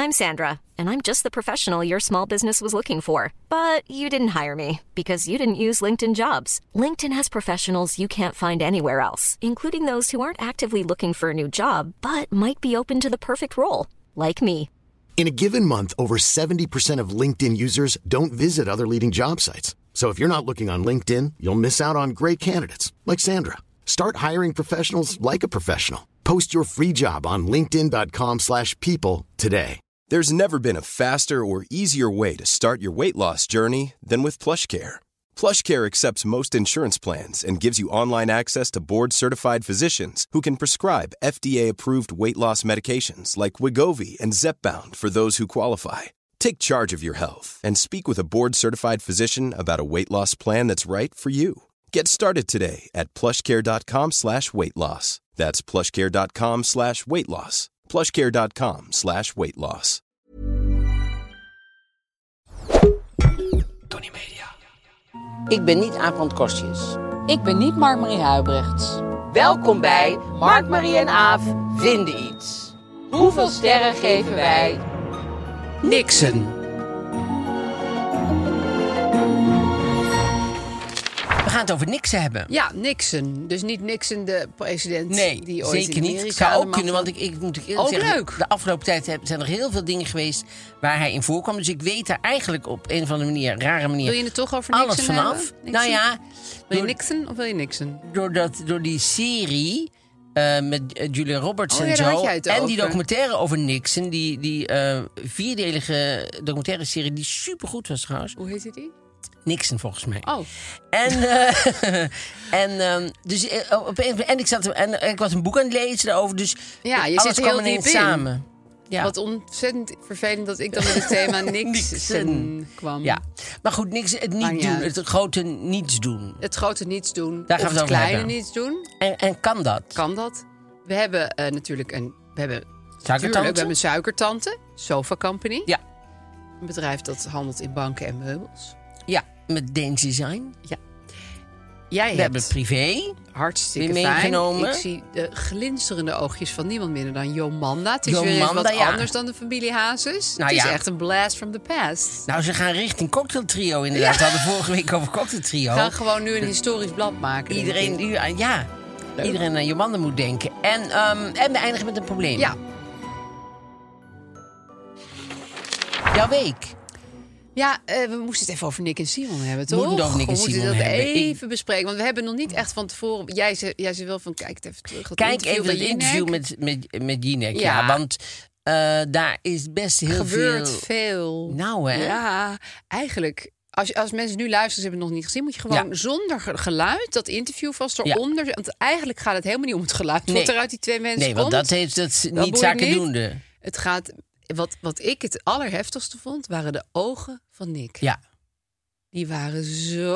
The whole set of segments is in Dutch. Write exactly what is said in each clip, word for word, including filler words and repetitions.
I'm Sandra, and I'm just the professional your small business was looking for. But you didn't hire me because you didn't use LinkedIn Jobs. LinkedIn has professionals you can't find anywhere else, including those who aren't actively looking for a new job, but might be open to the perfect role, like me. In a given month, over seventy percent of LinkedIn users don't visit other leading job sites. So if you're not looking on LinkedIn, you'll miss out on great candidates, like Sandra. Start hiring professionals like a professional. Post your free job on linkedin.com slash people today. There's never been a faster or easier way to start your weight loss journey than with PlushCare. PlushCare accepts most insurance plans and gives you online access to board-certified physicians who can prescribe F D A-approved weight loss medications like Wegovy and Zepbound for those who qualify. Take charge of your health and speak with a board-certified physician about a weight loss plan that's right for you. Get started today at plushcare.com slash weight loss. That's plushcare.com slash weight loss. plushcare.com slash weight loss. Tony Media. Ik ben niet Aaf van het Kostjes. Ik ben niet Mark-Marie Huibrechts. Welkom bij Mark-Marie en Aaf vinden iets. Hoeveel sterren geven wij? Nixon. We gaan het over Nixon hebben. Ja, Nixon. Dus niet Nixon, de president nee, die ooit zeker in niet. Amerika Zou ook macht... kunnen, want ik, ik moet eerlijk ook zeggen... leuk. De afgelopen tijd zijn er heel veel dingen geweest waar hij in voorkwam. Dus ik weet daar eigenlijk op een of andere manier, rare manier... Wil je het toch over Nixon alles vanaf? hebben? Nou ja... Wil je door, Nixon of wil je Nixon? Door, dat, door die serie... Uh, met uh, Julia Roberts oh, en ja, zo. en over. die documentaire over Nixon. Die, die uh, vierdelige documentaire serie die supergoed was trouwens. Hoe heette die? Nixon volgens mij. Oh. En, uh, en, um, dus, uh, op een, en, ik zat, en ik was een boek aan het lezen daarover. Dus ja, je alles zit kwam heel ineens diep in. samen. Ja. Wat ontzettend vervelend dat ik dan met het thema Nixon kwam. Ja, maar goed, niks, het niet doen. Het grote niets doen. Het grote niets doen. Daar gaan of we het, het kleine hebben. niets doen. En, en kan dat? Kan dat? We hebben uh, natuurlijk een... We hebben, suikertante? we hebben een suikertante. Sofa Company. Ja. Een bedrijf dat handelt in banken en meubels. Ja, met Deens Design. Ja. Jij we hebt hebben privé. Hartstikke weer meegenomen. Ik zie de glinsterende oogjes van niemand minder dan Jomanda. Het is Jomanda, weer eens wat ja. anders dan de familie Hazes. Nou, het is ja. echt een blast from the past. Nou, ze gaan richting Cocktail Trio inderdaad. Ja. We hadden vorige week over Cocktail Trio. We gaan gewoon nu een historisch blad maken. Iedereen, nu, ja. Leuk. Iedereen aan Jomanda moet denken. En, um, en we eindigen met een probleem. Ja. Jouw week. Ja, uh, we moesten het even over Nick en Simon hebben, toch? We moeten het over Nick en we Simon moeten dat hebben. even Ik... bespreken. Want we hebben nog niet echt van tevoren... Jij zei, jij zei wel van, kijk het even terug. Dat kijk even het interview met, met, met Jinek. Ja. ja, want uh, daar is best heel gebeurt veel... veel. Nou, hè? Ja, eigenlijk... Als, je, als mensen nu luisteren, ze hebben het nog niet gezien... moet je gewoon ja. zonder geluid dat interview vast eronder... Ja. Want eigenlijk gaat het helemaal niet om het geluid... Nee. wat er uit die twee mensen nee, komt. Nee, want dat heeft dat dat niet zakendoende. Het gaat... Wat, wat ik het allerheftigste vond, waren de ogen van Nick. Ja. Die waren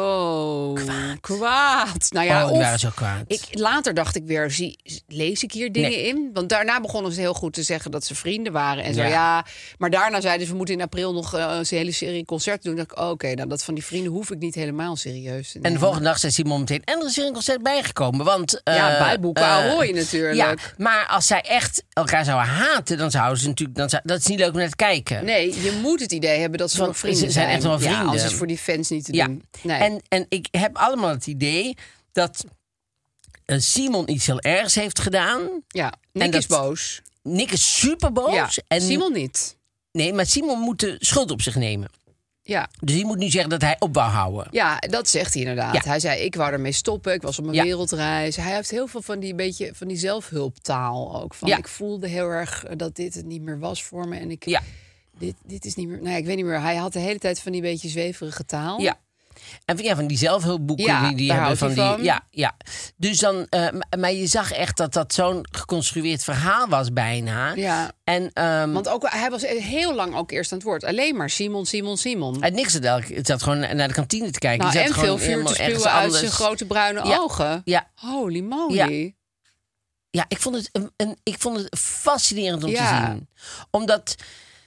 zo kwaad. kwaad. Nou ja, oh, die of waren zo kwaad. Ik, later dacht ik weer, zie, lees ik hier dingen nee. in? Want daarna begonnen ze heel goed te zeggen dat ze vrienden waren. En zo, ja. ja. Maar daarna zeiden ze, we moeten in april nog uh, een hele serie concerten doen. Dan dacht ik, oké, okay, nou, dat van die vrienden hoef ik niet helemaal serieus te nemen. En de volgende dag zei Simon meteen, en er is weer een concert bijgekomen. Want, uh, ja, bij Boeken uh, Ahoy natuurlijk. Ja, maar als zij echt elkaar zouden haten, dan zouden ze natuurlijk... Dan zou, dat is niet leuk om naar te kijken. Nee, je moet het idee hebben dat ze Want nog vrienden ze zijn. zijn echt wel vrienden. Ja, anders is het voor die fans niet te ja. doen. Nee. En, en ik heb allemaal het idee dat uh, Simon iets heel ergs heeft gedaan. Ja, Nick is boos. Nick is super boos. Ja, en Simon niet. Nee, maar Simon moet de schuld op zich nemen. Ja. Dus die moet nu zeggen dat hij op wou houden. Ja, dat zegt hij inderdaad. Ja. Hij zei, ik wou ermee stoppen. Ik was op mijn ja. wereldreis. Hij heeft heel veel van die, beetje, van die zelfhulptaal ook. Van, ja. Ik voelde heel erg dat dit het niet meer was voor me. En ik, ja. dit, dit is niet meer... Nou ja, ik weet niet meer. Hij had de hele tijd van die beetje zweverige taal. Ja. En ja, van die zelfhulpboeken ja, die, die hebben van die. Van. Ja, ja. Dus dan, uh, maar je zag echt dat dat zo'n geconstrueerd verhaal was bijna. Ja. En, um, want ook hij was heel lang ook eerst aan het woord. Alleen maar Simon, Simon, Simon. Uit niks het zat gewoon naar de kantine te kijken. Nou, zat en gewoon veel vuur te spuwen uit zijn grote bruine ja. ogen. Ja. Holy moly. Ja. Ja, ik vond het een, een ik vond het fascinerend om ja. te zien, omdat.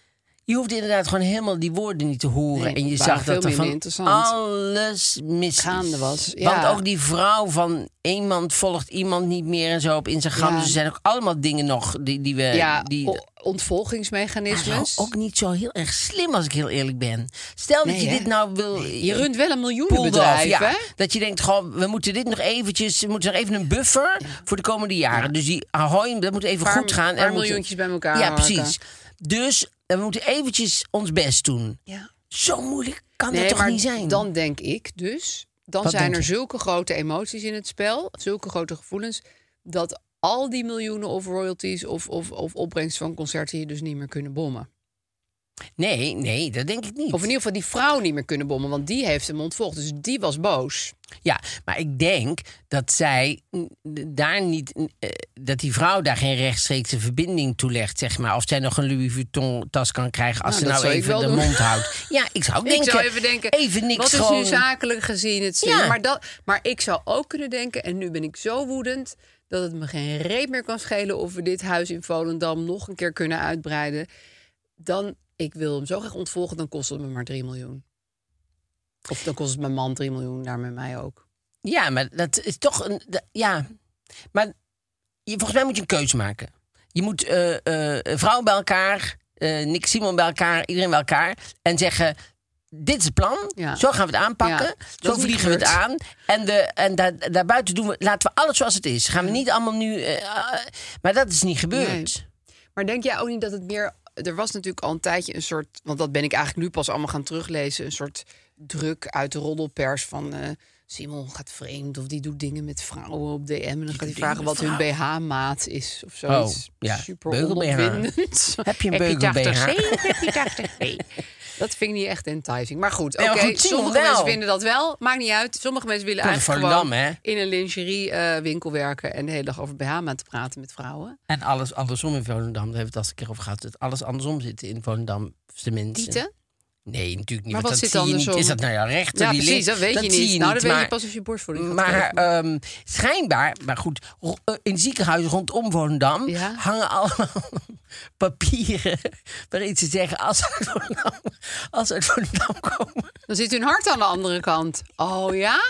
Je hoeft inderdaad gewoon helemaal die woorden niet te horen. Nee, en je waren zag veel dat er minder van interessant. alles mis Gaande was. Want Ja. ook die vrouw van iemand volgt iemand niet meer en zo op Instagram. Ja. Dus er zijn ook allemaal dingen nog die, die we... Ja, die, o- ontvolgingsmechanismes. Nou, ook niet zo heel erg slim als ik heel eerlijk ben. Stel Nee, dat je hè? dit nou wil... Je runt wel een pulled miljoenenbedrijf, off, ja. hè? Dat je denkt, gewoon, we moeten dit nog eventjes... We moeten nog even een buffer voor de komende jaren. Dus die Ahoy, dat moet even Paar- goed gaan. paar En we moeten- miljoentjes bij elkaar Ja, harken. precies. Dus we moeten eventjes ons best doen. Ja. Zo moeilijk kan Nee, dat toch maar niet zijn? dan denk ik dus... Dan Wat zijn denk er je? zulke grote emoties in het spel... zulke grote gevoelens... dat al die miljoenen of royalties... of, of, of opbrengst van concerten je dus niet meer kunnen bommen. Nee, nee, dat denk ik niet. Of in ieder geval die vrouw niet meer kunnen bommen... want die heeft hem ontvolgd. Dus die was boos. Ja, maar ik denk dat zij mm, daar niet, eh, dat die vrouw daar geen rechtstreekse verbinding toe legt, zeg maar. Of zij nog een Louis Vuitton tas kan krijgen als Nou, ze dat nou zou ik even wel de doen. mond houdt. Ja, ik zou ook denken. Ik zou even denken, even niks wat is gewoon... nu zakelijk gezien het zin? Ja. Maar, dat, maar ik zou ook kunnen denken, en nu ben ik zo woedend... dat het me geen reet meer kan schelen... of we dit huis in Volendam nog een keer kunnen uitbreiden. Dan, ik wil hem zo graag ontvolgen, dan kost het me maar drie miljoen. Of dan kost het mijn man drie miljoen, daar met mij ook. Ja, maar dat is toch een... de- ja, maar je, volgens mij moet je een keuze maken. Je moet eh, eh, vrouwen bij elkaar, eh Nick Simon bij elkaar, iedereen bij elkaar... en zeggen, dit is het plan, Ja. zo gaan we het aanpakken... Ja, dat zo is niet vliegen we het gebeurd. aan... en, de, en daar, daarbuiten doen we, laten we alles zoals het is. Gaan we niet allemaal nu... eh, ah, maar dat is niet gebeurd. Nee. Maar denk jij ook niet dat het meer... Er was natuurlijk al een tijdje een soort... want dat ben ik eigenlijk nu pas allemaal gaan teruglezen... een soort druk uit de roddelpers van... eh, Simon gaat vreemd of die doet dingen met vrouwen op D M... en dan gaat hij vragen wat hun B H-maat is of zoiets. Oh, ja. Super Beugel-B H. onopwindend. Heb je een Heb je beugel-B H? tachtig C of heb je tachtig B? Dat vind ik niet echt enticing. Maar goed, Nee, oké. maar goed, Simon sommige wel. mensen vinden dat wel. Maakt niet uit. Sommige mensen willen Komt eigenlijk van gewoon... Volendam, hè? in een lingerie-winkel werken... en de hele dag over B H-maat te praten met vrouwen. En alles andersom in Volendam, daar hebben we het al eens een keer over gehad... dat alles andersom zit in Volendam, de mensen. Tieten? Nee, natuurlijk niet. Maar want wat dat zit zie je niet. andersom? Is dat nou jouw rechter? Ja, die precies, links? dat weet je zie niet. Nou, dat weet je maar- pas als je borstvoeding gaat Maar geven. ehm, schijnbaar, maar goed, ro- eh, in ziekenhuizen rondom Volendam Ja? hangen allemaal papieren waarin ze zeggen als ze uit Volendam, als ze uit Volendam komen. Dan zit hun hart aan de andere kant. Oh ja?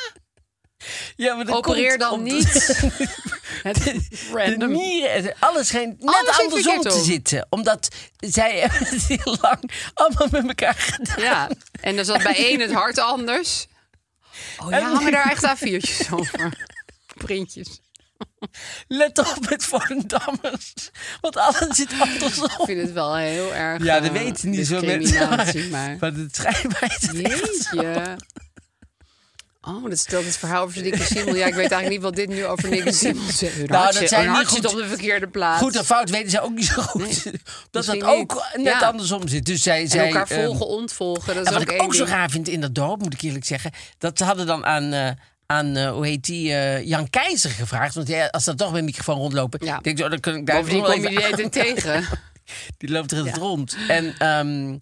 Ja, maar dat Opereer komt dan op- niet. Het De random. nieren, en alles schijnt net Alles zit andersom verkeerd te om. zitten. Omdat zij hebben het heel lang allemaal met elkaar gedaan. Ja, en dan zat bij één het hart anders. Oh ja, En- hangen daar echt A viertjes over. Printjes. Let op met Volendammers. Want alles zit andersom. Ik vind het wel heel erg. Ja, dat eh, weten niet zo mensen. discriminatie, maar. Maar het schijnbaar is het echt zo. Jeetje. Oh, dat stelt het verhaal over Nick en Simon. Ja, ik weet eigenlijk niet wat dit nu over Nick en Simon zegt. Hun Nou, hart dat zit- zijn hun hart niet zit goed- op de verkeerde plaats. Goed en fout weten zij ook niet zo goed. dat dat Misschien ook niet. net Ja. andersom zit. Dus zij, en zij, elkaar ehm, volgen, ontvolgen. Dat is en wat ook ik één ook zo ding. raar vind in dat dorp, moet ik eerlijk zeggen... dat ze hadden dan aan, eh, aan eh, hoe heet die, eh, Jan Keizer gevraagd. Want ja, als ze toch met een microfoon rondlopen... Ja. denk ik, oh, dan kan ik daar Bovendien wel kom je even die eten tegen. Die loopt er in het Ja. rond. En, ehm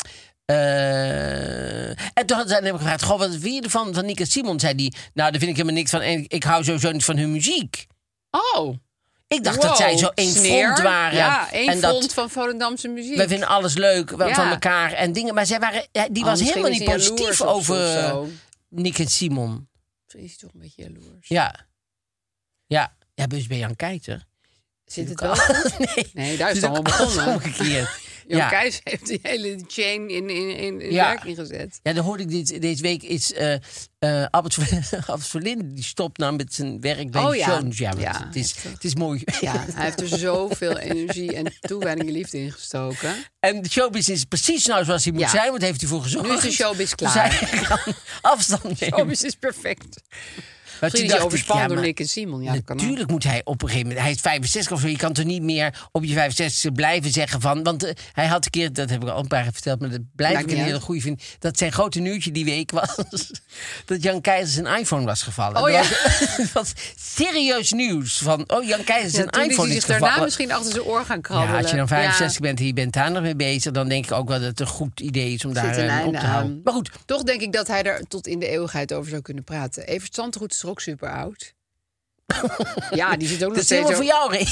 eh, en toen had- heb ik gevraagd, goh, wat vind je ervan? Van Nick en Simon, zei die, nou, daar vind ik helemaal niks van. En ik, ik hou sowieso niet van hun muziek. Oh. Ik dacht Wow, dat zij zo één sneer. front waren. Ja, één en front dat van Volendamse muziek. wij vinden alles leuk wa- Ja. van elkaar en dingen. Maar zij waren, ja, die Oh, was misschien helemaal is niet hij positief jaloers op ze over of eh, zo. Nick en Simon. Misschien is hij toch een beetje jaloers. Ja. Ja. Ja, dus bij Jan Keizer. Zit het ook wel al- goed? nee. Nee, daar is Zit het allemaal ook alles begonnen. omgekeerd. Jan Ja. Keijs heeft die hele chain in, in, in, in Ja. werking gezet. Ja, dan hoorde ik dit, deze week is eh eh Albert, Ver- Albert Verlinde die stopt nou met zijn werk bij Oh de ja. Jones. Ja, want Ja, het, is, heftig. het is mooi. Ja, hij heeft er zoveel energie en toewijding en liefde in gestoken. En de showbiz is precies nou zoals hij moet Ja. zijn, want heeft hij voor gezorgd. Nu is de showbiz Dus klaar. hij kan afstand nemen. Showbiz is perfect. Maar Misschien toen is hij dacht ik, overspannen ja, door maar Nick en Simon. Ja, dat kan ook. natuurlijk moet hij op een gegeven moment... Hij is vijfenzestig of zo. Je kan toch niet meer op je vijfenzestigste blijven zeggen van... Want eh, hij had een keer, dat heb ik al een paar keer verteld... maar dat blijf Maakt ik een niet hele uit. goede vind... dat zijn grote nieuwtje die week was... dat Jan Keizer zijn iPhone was gevallen. Oh ja. Dat was, het was serieus nieuws. Van, oh, Jan Keizer Ja, zijn toen is iPhone hij is zich daarna gevallen. misschien achter zijn oor gaan krabbelen. Ja, als je dan vijfenzestig Ja. bent en je bent daar nog mee bezig... dan denk ik ook wel dat het een goed idee is om daar Zit een eh, op einde te houden. aan. Maar goed, Toch denk ik dat hij er tot in de eeuwigheid over zou kunnen praten. Evert Zandroet is er ook super oud. Ja, die zit ook nog Dat is steeds... helemaal voor jou, Ray.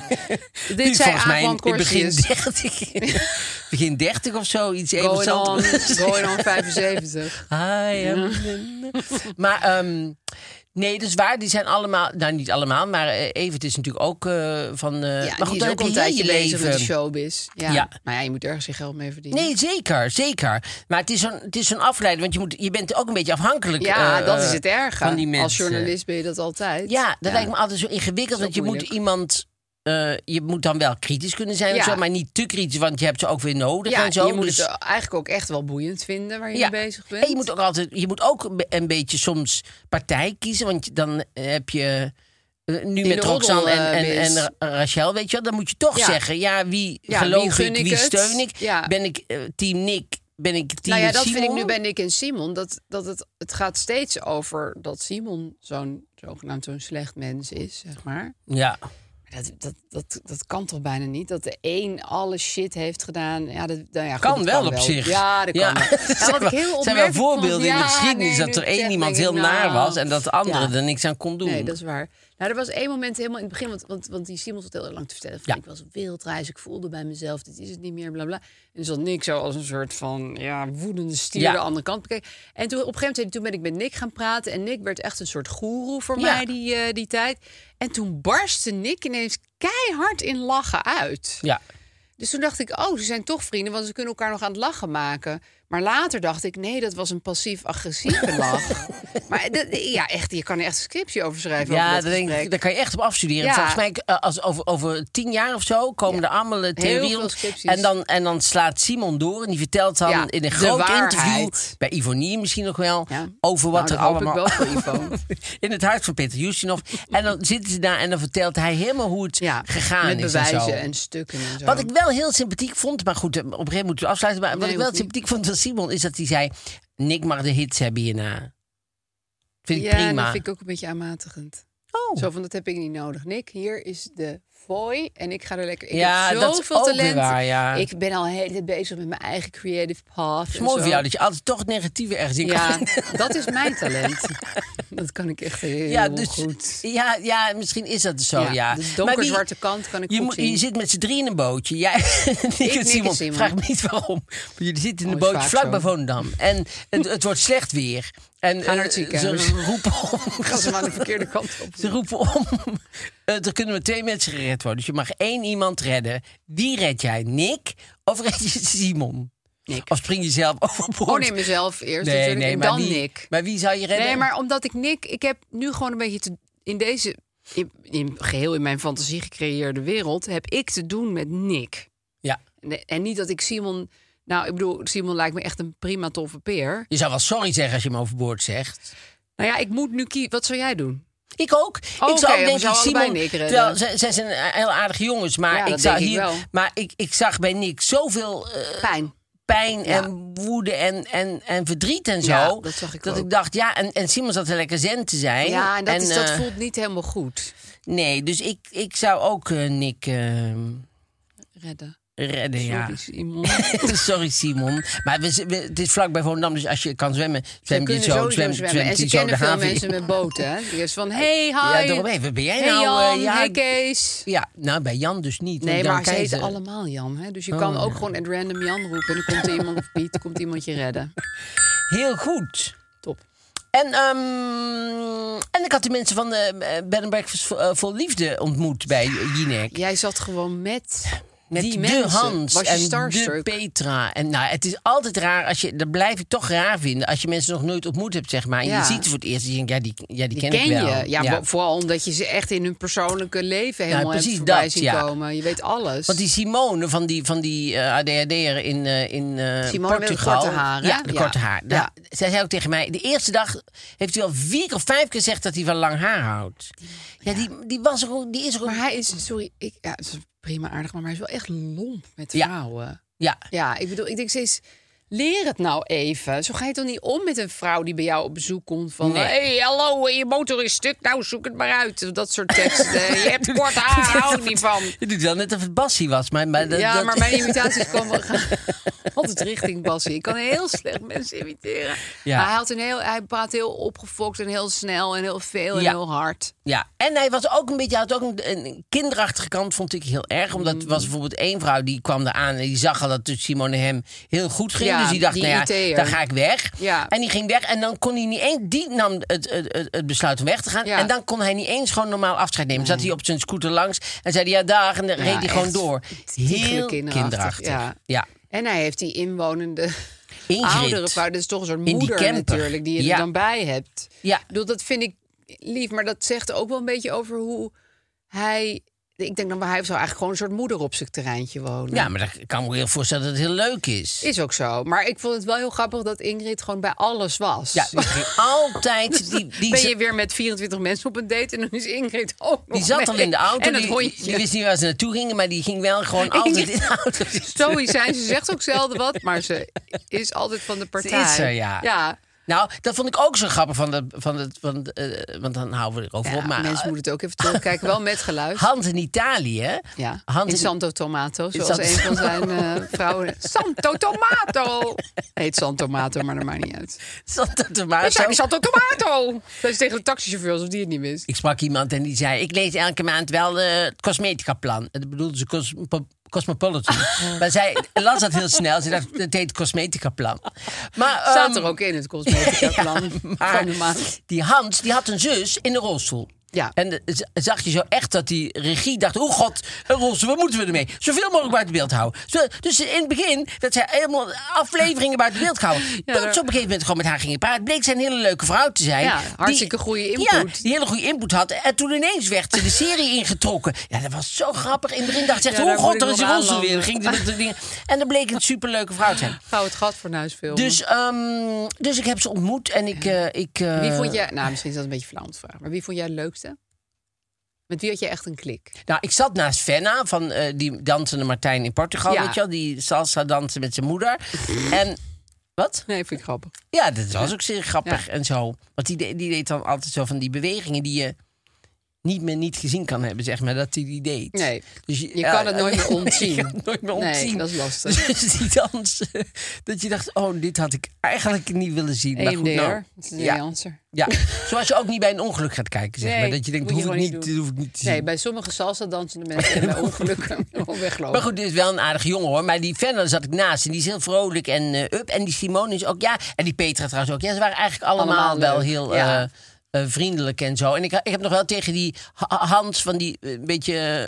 Dit Nu, zei volgens mij Avan in begin Corsius. dertig. begin dertig of zo. Iets even Going on, zand. going on vijfenzeventig. I am... Maar... ehm nee, dat is waar. Die zijn allemaal... Nou, niet allemaal, maar uh, Evert is natuurlijk ook uh, van... Uh, Ja, maar die goed, is dan ook heb al een je heel tijdje je bezig leven. met de showbiz. Ja. Ja. Maar ja, je moet ergens je geld mee verdienen. Nee, zeker, zeker. Maar het is zo'n, het is zo'n afleiding, want je, moet, je bent ook een beetje afhankelijk Ja, uh, dat is het erge. van die mensen. Als journalist ben je dat altijd. Ja, dat lijkt me altijd zo ingewikkeld, Zo want je moet moeilijk. iemand... Uh, je moet dan wel kritisch kunnen zijn, Ja. of zo, maar niet te kritisch, want je hebt ze ook weer nodig Ja, en zo. je moet dus, het eigenlijk ook echt wel boeiend vinden waar je ja. mee bezig bent. En je moet ook altijd, je moet ook een be- een beetje soms partij kiezen, want dan heb je uh, nu In met de Roxanne en, en, roddelbiz. en Ra- Rachel, weet je wel, dan moet je toch Ja. zeggen, ja, wie Ja, geloof wie gun ik, ik wie het? steun ik? Ja. Ben ik uh, team Nick, ben ik team Nou ja, dat Simon? vind ik nu bij Nick en Simon. Dat, dat het, het gaat steeds over dat Simon zo'n zogenaamd zo'n slecht mens is, zeg maar. Ja. Dat, dat, dat, dat kan toch bijna niet? Dat de een alle shit heeft gedaan. Ja, dat, nou ja, goed, Kan dat wel op zich. Ja, dat kan Ja. wel. Er Ja, zijn wat wel- ik heel er zijn wel opmerkelijk voorbeelden vond, in de ja, geschiedenis nee, dat nu er ik één zeg, iemand denk heel ik, naar nou, was en dat de andere ja. er niks aan kon doen. Nee, dat is waar. Nou, er was één moment helemaal in het begin, want, want, want die Simon zat heel erg lang te vertellen. Van, Ja. Ik was op wereldreis, ik voelde bij mezelf, dit is het niet meer, bla bla. En zat Nick zo als een soort van ja, woedende stier Ja. de andere kant bekeken. En toen op een gegeven moment zei hij, toen ben ik met Nick gaan praten. En Nick werd echt een soort goeroe voor Ja. mij die, uh, die tijd. En toen barstte Nick ineens keihard in lachen uit. Ja. Dus toen dacht ik, oh, ze zijn toch vrienden, want ze kunnen elkaar nog aan het lachen maken. Maar later dacht ik, nee, dat was een passief-agressieve lach. Maar dat, ja, echt, je kan er echt een scriptje over schrijven. Ja, over daar, dat denk ik, gesprek. daar kan je echt op afstuderen. Ja. Volgens mij, uh, als over, over tien jaar of zo, komen Ja. er allemaal uh, Heel theorieën veel op. scripties. En dan, en dan slaat Simon door en die vertelt dan Ja, in een de groot waarheid. interview, bij Ivonie misschien nog wel, Ja. over wat Nou, er dat hoop ik allemaal... wel voor Ivo. in het huis van Peter Justinov. En dan zitten ze daar en dan vertelt hij helemaal hoe het Ja, gegaan met is. en zo. bewijzen en, stukken en zo. Wat ik wel heel sympathiek vond, maar goed, op een gegeven moment moeten we afsluiten. Maar Nee, wat ik wel hoeft niet. sympathiek vond van Simon is dat hij zei: Nick mag de hits hebben hierna. Vind ik ja, prima. dat vind ik ook een beetje aanmatigend. Oh. Zo van, dat heb ik niet nodig. Nick, hier is de fooi en ik ga er lekker... Ik Ja, heb dat is zoveel ook weer talent. waar, ja. Ik ben al de hele tijd bezig met mijn eigen creative path. Het is en mooi zo. voor jou dat je altijd toch het negatieve ergens in Ja, kan. dat is mijn talent. Dat kan ik echt heel Ja, dus, goed. ja, ja, misschien is dat zo, ja. De Maar wie- donkerzwarte kant kan ik je, goed moet, zien. je zit met z'n drie in een bootje. Jij, Nick en Nick en Simon. Simon. Vraag me niet waarom. Maar jullie zitten in een Oh, is bootje vaak vlak zo. bij Volendam. En het, het wordt slecht weer. En Ga naar eh, het ziekenhuis. ze roepen om. Gaan ze maar de verkeerde kant op. Ze roepen om. Uh, er kunnen maar twee mensen gered worden. Dus je mag één iemand redden. Wie red jij? Nick of red je Simon? Nick. Of spring je zelf overboord? Oh nee, mezelf eerst Nee, natuurlijk. nee, en maar dan wie, Nick. Maar wie zou je redden? Nee, maar omdat ik Nick... Ik heb nu gewoon een beetje te, in deze... In, in, geheel in mijn fantasie gecreëerde wereld... heb ik te doen met Nick. Ja. En, en niet dat ik Simon... Nou, ik bedoel, Simon lijkt me echt een prima toffe peer. Je zou wel sorry zeggen als je hem overboord zegt. Nou ja, ik moet nu kiezen. Wat zou jij doen? Ik ook. Oh, ik zou oké, ook we denk ik zouden allebei Simon. Nick redden. Terwijl zij, zij zijn heel aardige jongens, maar Ja, ik dat zou denk ik hier. wel. Maar ik, ik zag bij Nick zoveel uh, Pijn. pijn Ja. en woede en, en, en verdriet en zo. Ja, dat zag ik dat ook. ik dacht, ja, en, en Simon zat er lekker zen te zijn. Ja, en dat, is, dat eh, voelt niet helemaal goed. Nee, dus ik, ik zou ook uh, Nick uh, Redden. redden, ja. Sorry, Simon. Sorry, Simon. Maar we, we, het is vlakbij Volendam, dus als je kan zwemmen, Ze zwem je kunnen zo, sowieso zwem, zwemmen. zwemt En ze hij zo de kennen veel haven in. mensen met boten. Hè? Die is van, hey, hi. Ja, daarom even. Ben jij Hey nou... Jan, uh, ja, hey Kees. ja, nou bij Jan dus niet. Nee, want Jan maar ze heten Keizer- allemaal Jan. Hè? Dus je kan Oh, ook ja. gewoon at random Jan roepen. En dan komt er iemand, of Piet, komt iemand je redden. Heel goed. Top. En, ehm, en ik had de mensen van de uh, Bed and Breakfast vol, uh, vol Liefde ontmoet bij Jinek. Jij zat gewoon met, Met die de mensen. Hans Was je en de starstruck? Petra. En nou, het is altijd raar, als je, dat blijf ik toch raar vinden, als je mensen nog nooit ontmoet hebt, zeg maar. En Ja. je ziet ze voor het eerst en je denkt, ja, die, ja, die, Die ken, ken ik wel. je. Ja, maar vooral omdat je ze echt in hun persoonlijke leven Ja, helemaal precies hebt voorbij dat, zien ja. komen. Je weet alles. Want die Simone van die, van die uh, A D H D'er in, uh, in uh, Simone met de Portugal. korte haar, hè? Ja, de Ja. korte haar. Ja. Ja. Zij zei ook tegen mij, de eerste dag heeft hij al vier of vijf keer gezegd dat hij van lang haar houdt. Ja, die, die was er ook, die is er ook... Maar hij is, sorry, ik, ja, het is prima aardig, maar hij is wel echt lomp met Ja. vrouwen. Ja. Ja, ik bedoel, ik denk steeds... leer het nou even. Zo ga je toch niet om met een vrouw die bij jou op bezoek komt van... Nee. hey, hallo, je motor is stuk, nou zoek het maar uit. Dat soort teksten. Je hebt kort haar, hou ik niet van. Je doet wel net of het Bassie was. Maar, maar dat, Ja, dat... maar mijn imitaties komen gaan altijd richting Bassie. Ik kan heel slecht mensen imiteren. Ja. Maar hij, had een heel, hij praat heel opgefokt en heel snel en heel veel en Ja. heel hard. Ja, en hij was ook een beetje, hij had ook een, een kinderachtige kant, vond ik heel erg. Omdat er was bijvoorbeeld één vrouw die kwam eraan en die zag al dat het Simone hem heel goed ging. Ja, dus die dacht, die nou ja, I T'er. dan ga ik weg. Ja. En die ging weg en dan kon hij niet eens, die nam het, het, het, het besluit om weg te gaan. Ja. En dan kon hij niet eens gewoon normaal afscheid nemen. Zat hij op zijn scooter langs en zei hij ja dag en dan Ja, reed hij gewoon echt door. tiegelijk Heel kinderachtig, kinderachtig. ja. ja. En hij heeft die inwonende Ingrid. oudere vrouw. Dat is toch een soort In die moeder camper. natuurlijk, die je Ja. er dan bij hebt. Ja. Ik bedoel, dat vind ik lief, maar dat zegt ook wel een beetje over hoe hij... Ik denk dan, maar hij zou eigenlijk gewoon een soort moeder op zijn terreintje wonen. Ja, maar dat kan me heel voorstellen dat het heel leuk is. Is ook zo. Maar ik vond het wel heel grappig dat Ingrid gewoon bij alles was. Ja, die ging altijd... Die, die, Ben je weer met vierentwintig mensen op een date en dan is Ingrid ook nog Die zat al mee. in de auto. En het die, hondje. die wist niet waar ze naartoe gingen, maar die ging wel gewoon altijd in de auto zitten. Stoïcijn, ze zegt ook zelden wat, maar ze is altijd van de partij. is er, ja. Ja, Nou, dat vond ik ook zo grappig van de, van het, van de, uh, want dan houden we erover ja, op. Maar mensen moeten het ook even terugkijken, wel met geluid. Hans in Italië. Ja, Hans in in- Santo Tomato, zoals Santo- een van zijn uh, vrouwen. Santo Tomato! Heet Santo Tomato, maar dat maakt niet uit. Santo We Tomato. zijn in Santo Tomato! Dat is tegen de taxichauffeur, alsof die het niet wist. Ik sprak iemand en die zei, ik lees elke maand wel uh, het cosmetica-plan. En dat bedoelde ze cosmo- Cosmopolitan. Maar zij las dat heel snel. Ze dacht, het heet cosmetica-plan. Maar, Staat um, er ook in, het cosmetica-plan Ja, maar van de maand. die Hans, die had een zus in de rolstoel. Ja. En de- z- zag je zo echt dat die regie dacht... oh god, een rolstoel, wat moeten we ermee? Zoveel mogelijk buiten beeld houden. Zo, dus in het begin werd zij helemaal afleveringen buiten beeld gehouden. Ja, Tot daar- ze op een gegeven moment gewoon met haar gingen praten. Bleek zij een hele leuke vrouw te zijn. Ja, hartstikke die- goede Ja, input. die hele goede input had. En toen ineens werd ze de serie ingetrokken. Ja, dat was zo grappig. In het begin dacht ze echt... Ja, oh daar moet god, ik daar is die nog rolstoel weer. Dan aanlanden. ging ze met de dingen. En dan bleek het een superleuke vrouw te zijn. Gauw het gat voor huis filmen. Dus, um, dus ik heb ze ontmoet en ik... Uh, ik uh, Wie vond jij... Nou, misschien is dat een beetje flauw om te vragen. Maar wie vond jij het leukste? Met wie had je echt een klik? Nou, ik zat naast Fenna van uh, die dansende Martijn in Portugal, Ja. weet je wel? Die salsa dansen met zijn moeder. En, wat? Nee, vind ik grappig. Ja, dat was ook zeer grappig Ja. en zo. Want die, de- die deed dan altijd zo van die bewegingen die je niet meer niet gezien kan hebben, zeg maar, dat hij die deed. Nee, Dus je kan het nooit meer ontzien. Je kan het nooit meer ontzien. Nee, dat is lastig. Dus die dans, eh, dat je dacht, oh, dit had ik eigenlijk niet willen zien. Maar E M goed, D R, nou, dat is een ja. danser. Ja, zoals je ook niet bij een ongeluk gaat kijken, zeg Nee, maar. Dat je denkt, moet je hoef ik, gewoon niet, niet doen. hoef ik niet te zien. Nee, bij sommige salsa dansende mensen en bij ongelukken gewoon weglopen. Maar goed, dit is wel een aardige jongen hoor. Maar die Fenner zat ik naast en die is heel vrolijk en uh, up. En die Simone is ook, ja. En die Petra trouwens ook. Ja, ze waren eigenlijk allemaal, Allemaal wel leuk, heel ja. uh, uh, vriendelijk en zo. En ik, ik heb nog wel tegen die Ha- Hans van die uh, beetje...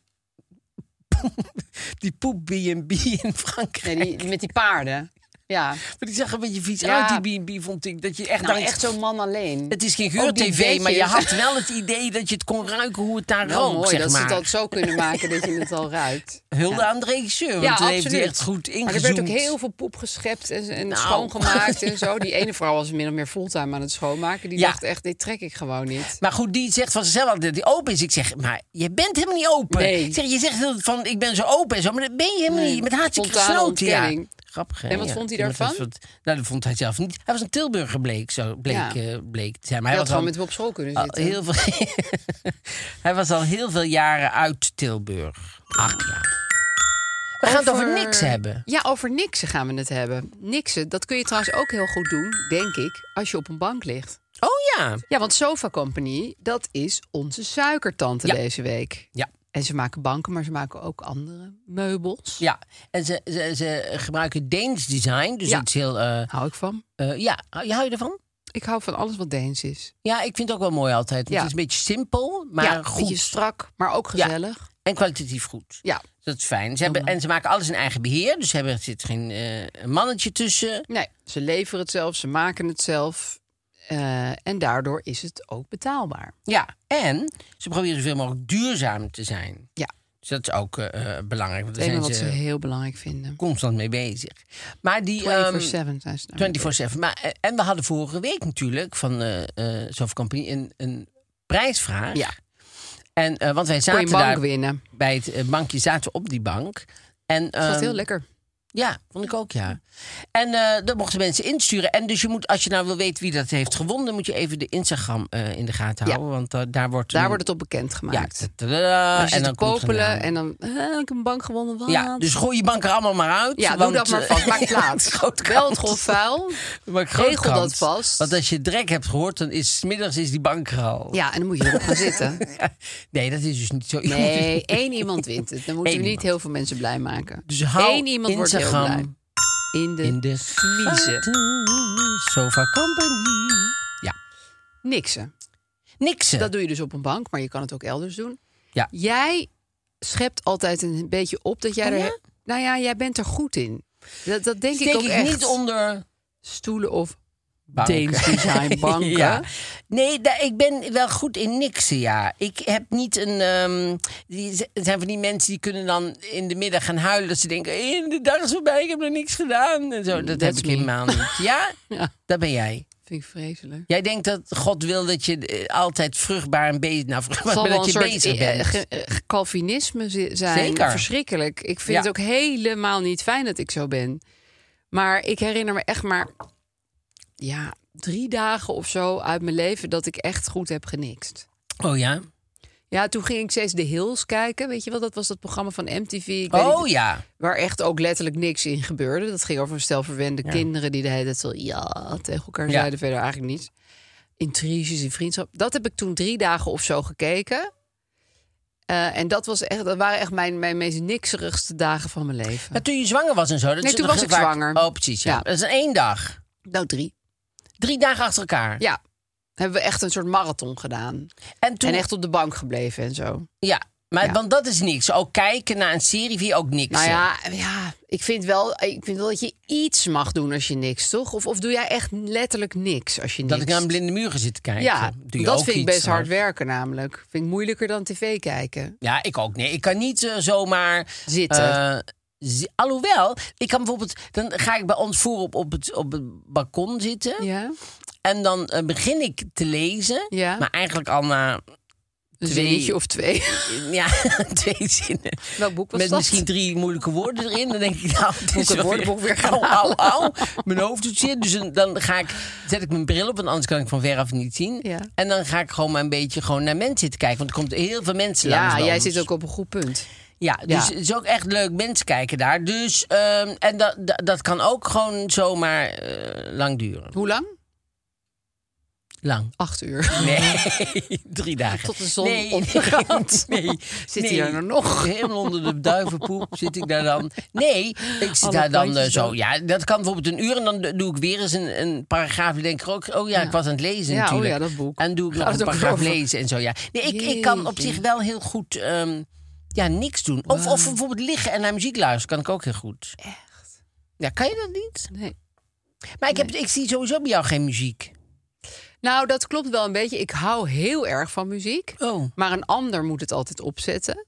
Uh, die poep B en B in Frankrijk. Nee, die, met die paarden. Ja, Maar die zag er een beetje vies Ja. uit, die B en B, vond ik. Dat je echt nou denkt, echt zo'n man alleen. het is geen Ook die geur-tv, maar je bedjes. had wel het idee dat je het kon ruiken hoe het daar Wel rook, mooi zeg dat ze maar. het ook zo kunnen maken dat je het al ruikt. Hulde Ja. aan de regisseur, want Ja, toen heeft hij absoluut. echt goed Maar ingezoomd. er werd ook heel veel poep geschept en, en Nou. schoongemaakt en zo. Die ene vrouw was min of meer fulltime aan het schoonmaken. Die Ja. dacht echt, dit trek ik gewoon niet. Maar goed, die zegt van zichzelf altijd dat hij open is. Ik zeg, maar je bent helemaal niet open. Nee. Ik zeg, je zegt heel van, ik ben zo open en zo. Maar dat ben je helemaal Nee. niet. Met hartstikke Spontane gesloten. Ja. ontkenning. Grappig, hè? En wat Ja. vond hij Ja, maar daarvan? dat vond- nou, dat vond hij zelf niet. Hij was een Tilburger, bleek, zo, bleek, Ja. eh, bleek te zijn. Maar Hij hij had was gewoon al, met hem op school kunnen al zitten. heel veel, hij was al heel veel jaren uit Tilburg. Ach ja. We gaan het over niks hebben. Ja, over niksen gaan we het hebben. Niksen, dat kun je trouwens ook heel goed doen, denk ik, als je op een bank ligt. Oh ja. Ja, want Sofa Company, dat is onze suikertante Ja. deze week. Ja. En ze maken banken, maar ze maken ook andere meubels. Ja, en ze, ze, ze gebruiken Deens design. Dus Ja. het is heel... eh, Hou ik van. eh, ja, hou je ervan? Ik hou van alles wat Deens is. Ja, ik vind het ook wel mooi altijd. Want Ja. Het is een beetje simpel, maar ja, een goed. beetje strak, maar ook gezellig. En kwalitatief goed. Ja. Dat is fijn. Ze hebben, en ze maken alles in eigen beheer. Dus ze hebben, er zit geen eh, mannetje tussen. Nee, ze leveren het zelf, ze maken het zelf. Uh, en daardoor is het ook betaalbaar. Ja, en ze proberen zoveel mogelijk duurzaam te zijn. Ja. Dus dat is ook uh, belangrijk. Want Het daar enige zijn wat ze ze heel belangrijk vinden. constant mee bezig. Maar die... vierentwintig zeven zijn ze daar. vierentwintig zeven. Maar, uh, en we hadden vorige week natuurlijk van uh, uh, Sofa Company een, een prijsvraag. Ja. En, uh, want wij zaten Kon je bank daar winnen. bij het uh, bankje, zaten op die bank. En, Dat was um, heel lekker. Ja, vond ik ook, ja. En uh, dat mochten mensen insturen. En dus je moet, als je nou wil weten wie dat heeft gewonnen... moet je even de Instagram uh, in de gaten Ja. houden. Want uh, daar wordt... Daar een... wordt het op bekendgemaakt. Ja, tada, als je en zit dan te popelen komt en dan... Uh, heb ik een bank gewonnen, wat? Ja, dus gooi je bank er allemaal maar uit. Ja, want, doe dat maar vast. Maak plaats. grote Wel het kans. gewoon vuil. Maar grote Regel kans. dat vast. Want als je drek hebt gehoord, dan is 's middags is die bank er al. Ja, en dan moet je erop gaan zitten. Nee, dat is dus niet zo. Nee, één iemand wint het. Dan moeten Eén we niet iemand. heel veel mensen blij maken. Dus hou Eén iemand wordt heel Instagram blij. In de, in de vliezen. Sofa Company. Ja, Niksen. niksen. Dat doe je dus op een bank, maar je kan het ook elders doen. Ja. Jij schept altijd een beetje op dat jij Oh, er... ja? Nou ja, jij bent er goed in. Dat, dat denk Steek ik ook ik echt. niet onder Stoelen of banken. Deens design banken. Ja. Nee, da- ik ben wel goed in niksen, ja. Ik heb niet een... ehm, die, z- er zijn van die mensen die kunnen dan in de middag gaan huilen... dat ze denken, "Eh, de dag is voorbij, ik heb nog niks gedaan." En zo, dat That's heb ik me. helemaal niet. Ja? Ja. Dat ben jij. Vind ik vreselijk. Jij denkt dat God wil dat je eh, altijd vruchtbaar en bezig... Nou, vruchtbaar, Het zal maar wel dat een je soort bezig eh, bent. ge- eh, Calvinisme zi- zijn. Zeker. Verschrikkelijk. Ik vind Ja. het ook helemaal niet fijn dat ik zo ben. Maar ik herinner me echt maar... Ja, drie dagen of zo uit mijn leven... dat ik echt goed heb genikt. Oh ja? Ja, toen ging ik steeds The Hills kijken. Weet je wel, dat was dat programma van M T V. Ik weet Oh niet, ja. waar echt ook letterlijk niks in gebeurde. Dat ging over een stel verwende kinderen... die de hele tijd zo ja tegen elkaar Ja. zeiden. Verder eigenlijk niet. Intriges in vriendschap. Dat heb ik toen drie dagen of zo gekeken. Uh, en dat, was echt, dat waren echt mijn, mijn meest nikserigste dagen van mijn leven. Maar toen je zwanger was en zo... Dat Nee, is toen nog was heel ik vaak- zwanger. Oh, precies, ja. Ja. Dat is een één dag. Nou, drie. Drie dagen achter elkaar. Ja, hebben we echt een soort marathon gedaan. En toen... En echt op de bank gebleven en zo. Ja, maar Ja. want dat is niks. Ook kijken naar een serie vind je ook niks. Nou ja, ja ik, vind wel, ik vind wel dat je iets mag doen als je niks, toch? Of, of doe jij echt letterlijk niks als je niks... Dat ik naar een blinde muur ga zitten kijken. Ja, Doe je dat ook vind ik iets best hard trouwens. werken namelijk. Vind ik moeilijker dan tv kijken. Ja, ik ook. Nee, ik kan niet eh, zomaar... Zitten. eh, zi- alhoewel, ik kan bijvoorbeeld... Dan ga ik bij ons voor op, op, het, op het balkon zitten. Ja? En dan eh, begin ik te lezen. Ja. Maar eigenlijk al na... Een Twee- zinnetje of twee. Ja, twee zinnen. Welk boek was Met dat? misschien drie moeilijke woorden erin. Dan denk ik, nou, het Moet is ik het wel woordenboek weer gaan Au, au, halen? au. Mijn hoofd doet zeer. Dus een- dan ga ik, zet ik mijn bril op, want anders kan ik van veraf niet zien. Ja. En dan ga ik gewoon maar een beetje gewoon naar mensen zitten kijken. Want er komt heel veel mensen langs. Ja, bij jij ons. zit ook op een goed punt. Ja, dus Ja. het is ook echt leuk mensen kijken daar. Dus, ehm, en dat, dat, dat kan ook gewoon zomaar eh, lang duren. Hoe lang? Lang. Acht uur. Nee, drie dagen. Tot de zon nee, ondergaat. Nee, nee. Zit nee. hij er nou nog? Helemaal onder de duivenpoep zit ik daar dan. Nee, ik zit Alle daar dan plantjes eh, zo. dan. Ja, dat kan bijvoorbeeld een uur en dan doe ik weer eens een, een paragraaf. Dan denk ik ook, oh ja, ik was aan het lezen Ja, oh natuurlijk. ja, dat boek. En doe ik nog Gaat een het ook paragraaf over? lezen en zo, ja. Nee, ik, ik kan op Jeetje. zich wel heel goed ehm, ja, niks doen. Of, of bijvoorbeeld liggen en naar muziek luisteren kan ik ook heel goed. Echt? Ja, kan je dat niet? Nee. Maar ik, heb, ik zie sowieso bij jou geen muziek. Nou, dat klopt wel een beetje. Ik hou heel erg van muziek. Oh. Maar een ander moet het altijd opzetten.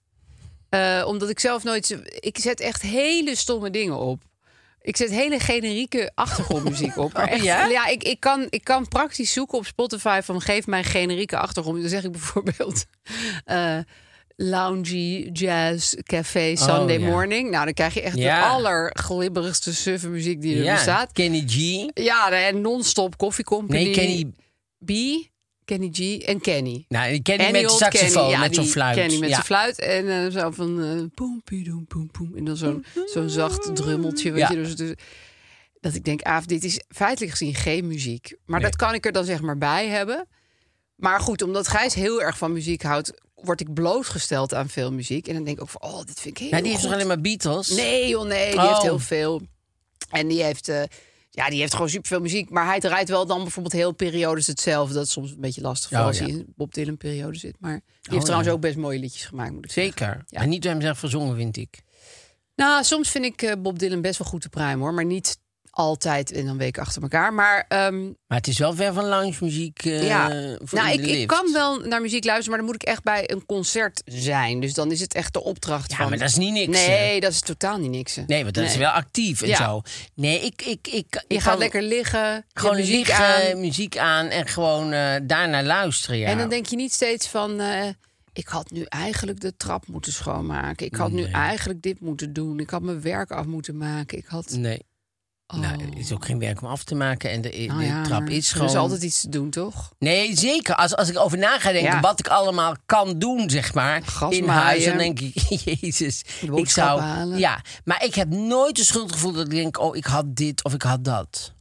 Eh, omdat ik zelf nooit... zo- Ik zet echt hele stomme dingen op. Ik zet hele generieke achtergrondmuziek op. Maar Oh, echt, ja? ik, ik, kan, ik kan praktisch zoeken op Spotify van geef mij generieke achtergrond. Dan zeg ik bijvoorbeeld... eh loungy, jazz, café, Sunday ja. morning. Nou, dan krijg je echt Ja. de allerglibberigste suffe muziek die er Ja, bestaat. Kenny G. Ja, en non-stop Coffee Company. Nee, Kenny... B, Kenny G en Kenny. Nou, Kenny Any met de old saxofoon, Kenny, ja, met zo'n die fluit. Kenny met ja. zijn fluit. En eh, zo van eh poem, pidoem, poem, poem. En dan zo'n zo'n zacht drummeltje. Weet Ja. je, dus, dus, dat ik denk, ah, dit is feitelijk gezien geen muziek. Maar Nee. dat kan ik er dan zeg maar bij hebben. Maar goed, omdat Gijs heel erg van muziek houdt... word ik blootgesteld aan veel muziek. En dan denk ik ook van, oh, dit vind ik heel Ja, die heeft goed. toch alleen maar Beatles? Nee, joh, nee. Die Oh. heeft heel veel. En die heeft, eh, ja, die heeft gewoon superveel muziek. Maar hij draait wel dan bijvoorbeeld heel periodes hetzelfde. Dat is soms een beetje lastig voor Oh, als ja. hij in een Bob Dylan periode zit. Maar die heeft ja. trouwens ook best mooie liedjes gemaakt, moet ik zeggen. Zeker. Ja. Maar niet door hem zelf verzongen, vind ik. Nou, soms vind ik eh, Bob Dylan best wel goed te pruimen, hoor. Maar niet altijd en dan weken achter elkaar. Maar ehm, Maar het is wel ver van lounge muziek. Uh, ja, voor nou, in ik, de ik lift. kan wel naar muziek luisteren, maar dan moet ik echt bij een concert zijn. Dus dan is het echt de opdracht Ja, van... maar dat is niet niks. hè? Nee, dat is totaal niet niks. hè. Nee, want dat is wel actief en Ja. zo. Nee, ik... ik, ik, ik Je kan gaat lekker liggen, je gewoon hebt muziek liggen, aan. muziek aan en gewoon uh, daarnaar luisteren, ja. En dan denk je niet steeds van... eh, ik had nu eigenlijk de trap moeten schoonmaken. Ik had nu Nee. eigenlijk dit moeten doen. Ik had mijn werk af moeten maken. Ik had... Nee. Oh. Nou, het is ook geen werk om af te maken. En de, de Nou ja, trap maar is er gewoon... is altijd iets te doen, toch? Nee, zeker. Als, als ik over na ga denken Ja. wat ik allemaal kan doen, zeg maar, Gas in maaien. huis, dan denk ik, jezus. De Ik boodschappen zou, halen. ja, maar ik heb nooit het schuldgevoel dat ik denk, oh, ik had dit of ik had dat.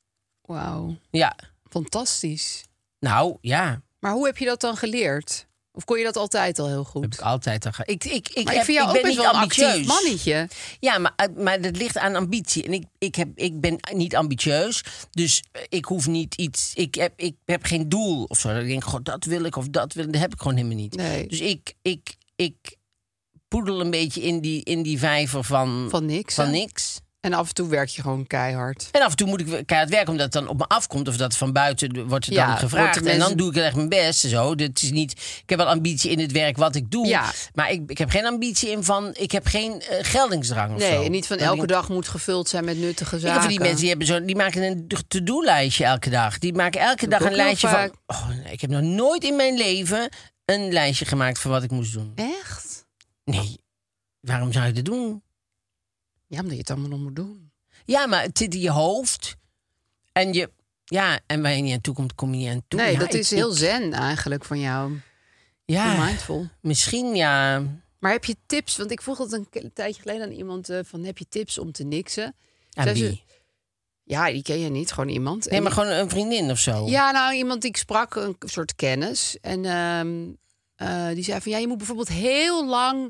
Wauw, Ja, fantastisch. nou, ja, Maar hoe heb je dat dan geleerd? Of kon je dat altijd al heel goed? heb ik altijd al ge- Ik, ik, ik, maar heb, ik vind jou ik ook ben best niet wel een actief ambitieus. mannetje. Ja, maar, eh, maar dat ligt aan ambitie. En ik, ik, heb, ik ben niet ambitieus. Dus eh, ik hoef niet iets... Ik heb, ik heb geen doel of zo. Dat ik denk, god, dat wil ik of dat wil ik. Dat heb ik gewoon helemaal niet. Nee. Dus ik, ik, ik poedel een beetje in die, in die vijver van, Van niks, van hè? niks. En af en toe werk je gewoon keihard. En af en toe moet ik keihard werken, omdat het dan op me afkomt. Of dat van buiten wordt het Ja, dan gevraagd. wordt de En dan mensen- doe ik echt mijn best. Zo. Dat is niet, ik heb wel ambitie in het werk wat ik doe. Ja. Maar ik, ik heb geen ambitie in van... Ik heb geen eh, geldingsdrang of zo. Nee, en niet van Dan elke denk- dag moet gevuld zijn met nuttige Ik zaken. heb van die mensen die, hebben zo, die maken een to-do-lijstje elke dag. Die maken elke dag ik een ook heel lijstje vaak. van... Oh, nee, ik heb nog nooit in mijn leven een lijstje gemaakt van wat ik moest doen. Echt? Nee, waarom zou je dat doen? Ja, omdat je het allemaal nog moet doen. Ja, maar het zit in je hoofd. En je... Ja, en waar je niet aan toe komt, kom je niet aan toe. Nee, Ja, dat ik- is heel ik- zen eigenlijk van jou. Ja, Heel mindful. misschien ja... Maar heb je tips? Want ik vroeg dat een k- tijdje geleden aan iemand eh, van... heb je tips om te niksen? Aan Zei ze- wie? Ja, die ken je niet. Gewoon iemand. Nee, En maar gewoon een vriendin of zo. Ja, nou, iemand die ik sprak, een soort kennis. En ehm, eh, die zei van, ja, je moet bijvoorbeeld heel lang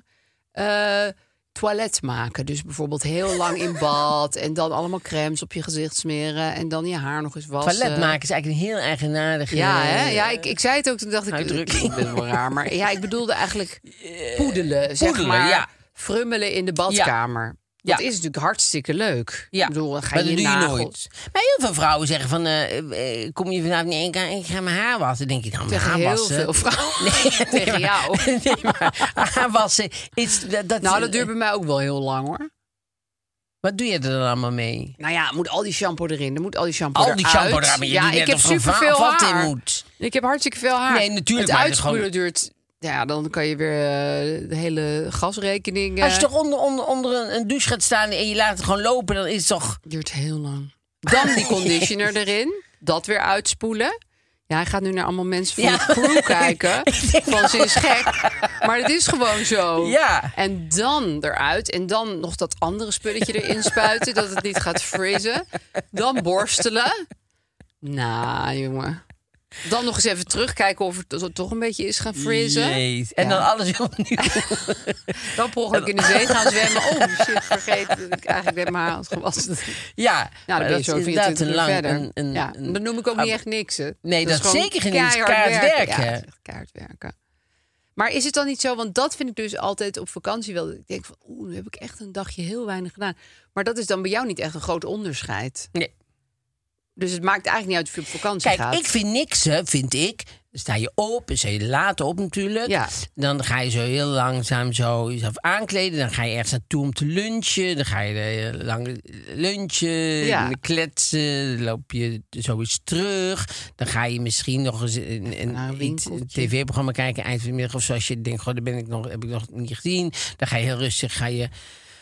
eh, toilet maken. Dus bijvoorbeeld heel lang in bad en dan allemaal crèmes op je gezicht smeren en dan je haar nog eens wassen. Toilet maken is eigenlijk een heel eigenaardige... Ja, hè? Ja, ik, ik zei het ook, toen dacht ik, uitdrukking. ik ben wel raar. Maar ja, ik bedoelde eigenlijk poedelen, zeg poedelen, maar. ja. Frummelen in de badkamer. Dat Ja. is natuurlijk hartstikke leuk. Ja, Ik bedoel, dan ga maar je dat je doe je nagels- nooit. Maar heel veel vrouwen zeggen van... eh, eh, kom je vanavond niet één keer... Ik ga mijn haar wassen. Dan denk ik, nou, mijn Tegen haar heel wassen... veel vrouwen. Nee, Tegen maar- jou. Nee, maar haar wassen... Is, dat, dat, Nou, dat duurt bij mij ook wel heel lang, hoor. Wat doe je er dan allemaal mee? Nou ja, moet al die shampoo erin. Er moet al die shampoo Al die eruit. shampoo eruit, maar je ja, doet net ik heb of er superveel va- vat in haar. moet. Ik heb hartstikke veel haar. Nee, natuurlijk, Het maar uitspoelen gewoon- duurt... Ja, dan kan je weer eh, de hele gasrekening... eh, Als je toch onder, onder, onder een, een douche gaat staan en je laat het gewoon lopen... dan is het toch... duurt heel lang. Dan die conditioner erin. Dat weer uitspoelen. Ja, hij gaat nu naar allemaal mensen van Ja. de crew kijken. Van ze is gek. Maar het is gewoon zo. Ja. En dan eruit. En dan nog dat andere spulletje erin spuiten. Dat het niet gaat frizzen. Dan borstelen. Nou, jongen. Dan nog eens even terugkijken of het toch een beetje is gaan frizzen. Jeez. En Ja. dan alles opnieuw. Dan per ongeluk in de zee gaan zwemmen. Oh shit, vergeet dat ik eigenlijk net mijn haar had gewassen. Ja, Nou, maar dan ben je dat zo is inderdaad vierentwintig een uur lang... verder. Een, een, ja, een- dat noem ik ook niet echt niks. Hè. Nee, dat is gewoon zeker geen niks. keihard Keihard werken. Ja, dat is echt keihard werken. Maar is het dan niet zo, want dat vind ik dus altijd op vakantie wel. Ik denk van, oeh, nu heb ik echt een dagje heel weinig gedaan. Maar dat is dan bij jou niet echt een groot onderscheid. Nee. Dus het maakt eigenlijk niet uit of je op vakantie Kijk, gaat. ik vind niks, hè, vind ik. Dan sta je op, dan sta je laat op natuurlijk. Ja. Dan ga je zo heel langzaam zo jezelf aankleden. Dan ga je ergens naartoe om te lunchen. Dan ga je uh, lang lunchen, Ja. kletsen. Dan loop je zo eens terug. Dan ga je misschien nog eens een, Naar een een, iets- een winkeltje. tv-programma kijken eind van de middag. Of zoals je denkt, goh, dat ben ik nog, heb ik nog niet gezien. Dan ga je heel rustig ga je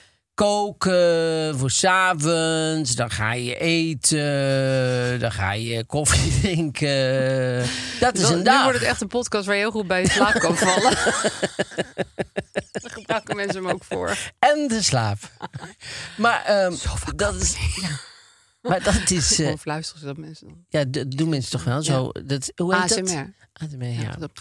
koken voor 's avonds. Dan ga je eten. Dan ga je koffie drinken. Dat is Dan- een nu dag. wordt het echt een podcast waar je heel goed bij in slaap kan vallen. Daar gebruiken mensen hem ook voor. En de slaap. Maar ehm, dat is. Ja. Maar dat is. eh, Gewoon fluisteren ze dat mensen dan. ja, dat doen mensen toch wel zo. Dat, hoe heet A S M dat? R. A S M R, ja. Dat-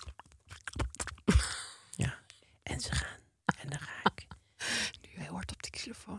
ja. En ze gaan. En dan ga ik. Nu heel hard op de telefoon.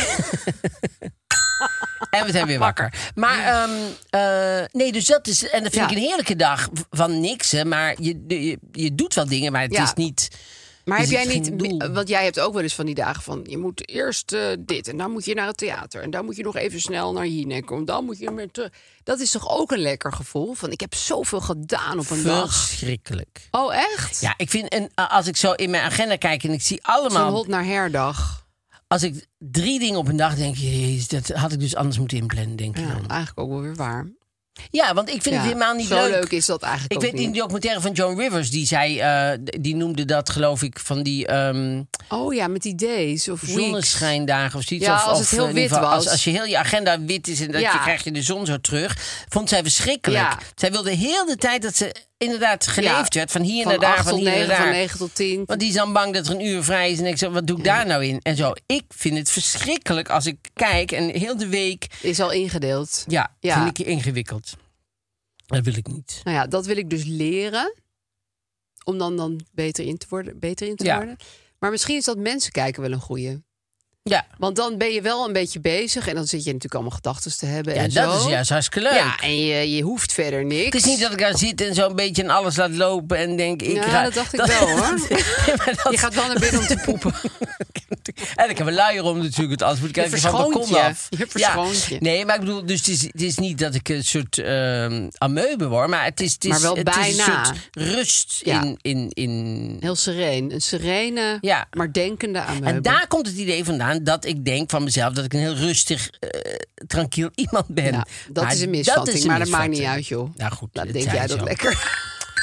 En we zijn weer wakker. Maar ehm, eh, nee, dus dat is. En dat vind Ja. ik een heerlijke dag van niks. Hè, maar je, je, je doet wel dingen, maar het Ja. is niet. Maar er heb jij zit geen niet, doel. want jij hebt ook wel eens van die dagen van je moet eerst eh, dit en dan moet je naar het theater en dan moet je nog even snel naar Jinek en dan moet je weer terug. Dat is toch ook een lekker gevoel van ik heb zoveel gedaan op een dag. Verschrikkelijk. Oh echt? Ja, ik vind, en als ik zo in mijn agenda kijk en ik zie Zo'n allemaal. hot naar herdag. Als ik drie dingen op een dag denk, jezus, dat had ik dus anders moeten inplannen, denk ik Ja, dan. eigenlijk ook wel weer waar. Ja, want ik vind Ja, het helemaal niet zo leuk. leuk is dat eigenlijk Ik ook weet in niet. die documentaire van Joan Rivers, die zei, uh, die noemde dat geloof ik van die um, Oh ja, met die days of weeks. zonneschijndagen of zoiets. Ja, of, als of, het heel in ieder wit geval, was. Als, als je heel je agenda wit is en dat Ja. je krijg je de zon zo terug. Vond zij verschrikkelijk. Ja. Zij wilde heel de tijd dat ze inderdaad geleefd Ja, werd. Van hier van naar daar, acht van tot hier naar negen, daar. van negen tot tien. Want die is dan bang dat er een uur vrij is. En ik zeg, wat doe ik daar nou in? En zo. Ik vind het verschrikkelijk als ik kijk en heel de week... Is al ingedeeld. Ja, Ja. vind ik ingewikkeld. Dat wil ik niet. Nou ja, dat wil ik dus leren. Om dan, dan beter in te worden. Beter in te Ja. worden. Maar misschien is dat mensen kijken wel een goeie. Ja, Want dan ben je wel een beetje bezig. En dan zit je natuurlijk allemaal gedachten te hebben ja en dat zo. is juist hartstikke leuk. Ja, en je, je hoeft verder niks. Het is niet dat ik daar zit en zo een beetje en alles laat lopen en denk... Ik Ja, ga, dat dacht ik wel, hoor. Nee, maar dat- Je gaat wel naar binnen om te poepen. En ik heb een luier om natuurlijk, het alles moet ik Je even van het balkon verschoont je. af. Je verschoont je. Nee, maar ik bedoel, dus het is, het is niet dat ik een soort uh, amoebe word, maar het is, het is, Maar wel het is bijna. een soort rust Ja. in... in, in Heel sereen. Een serene, Ja. maar denkende amoebe. En daar komt het idee vandaan dat ik denk van mezelf dat ik een heel rustig, uh, tranquil iemand ben. Ja, dat Maar is een dat misvatting, is een maar dat maakt misvatting. niet uit, joh. Nou goed, Laat het denk zij jij dat zo. lekker.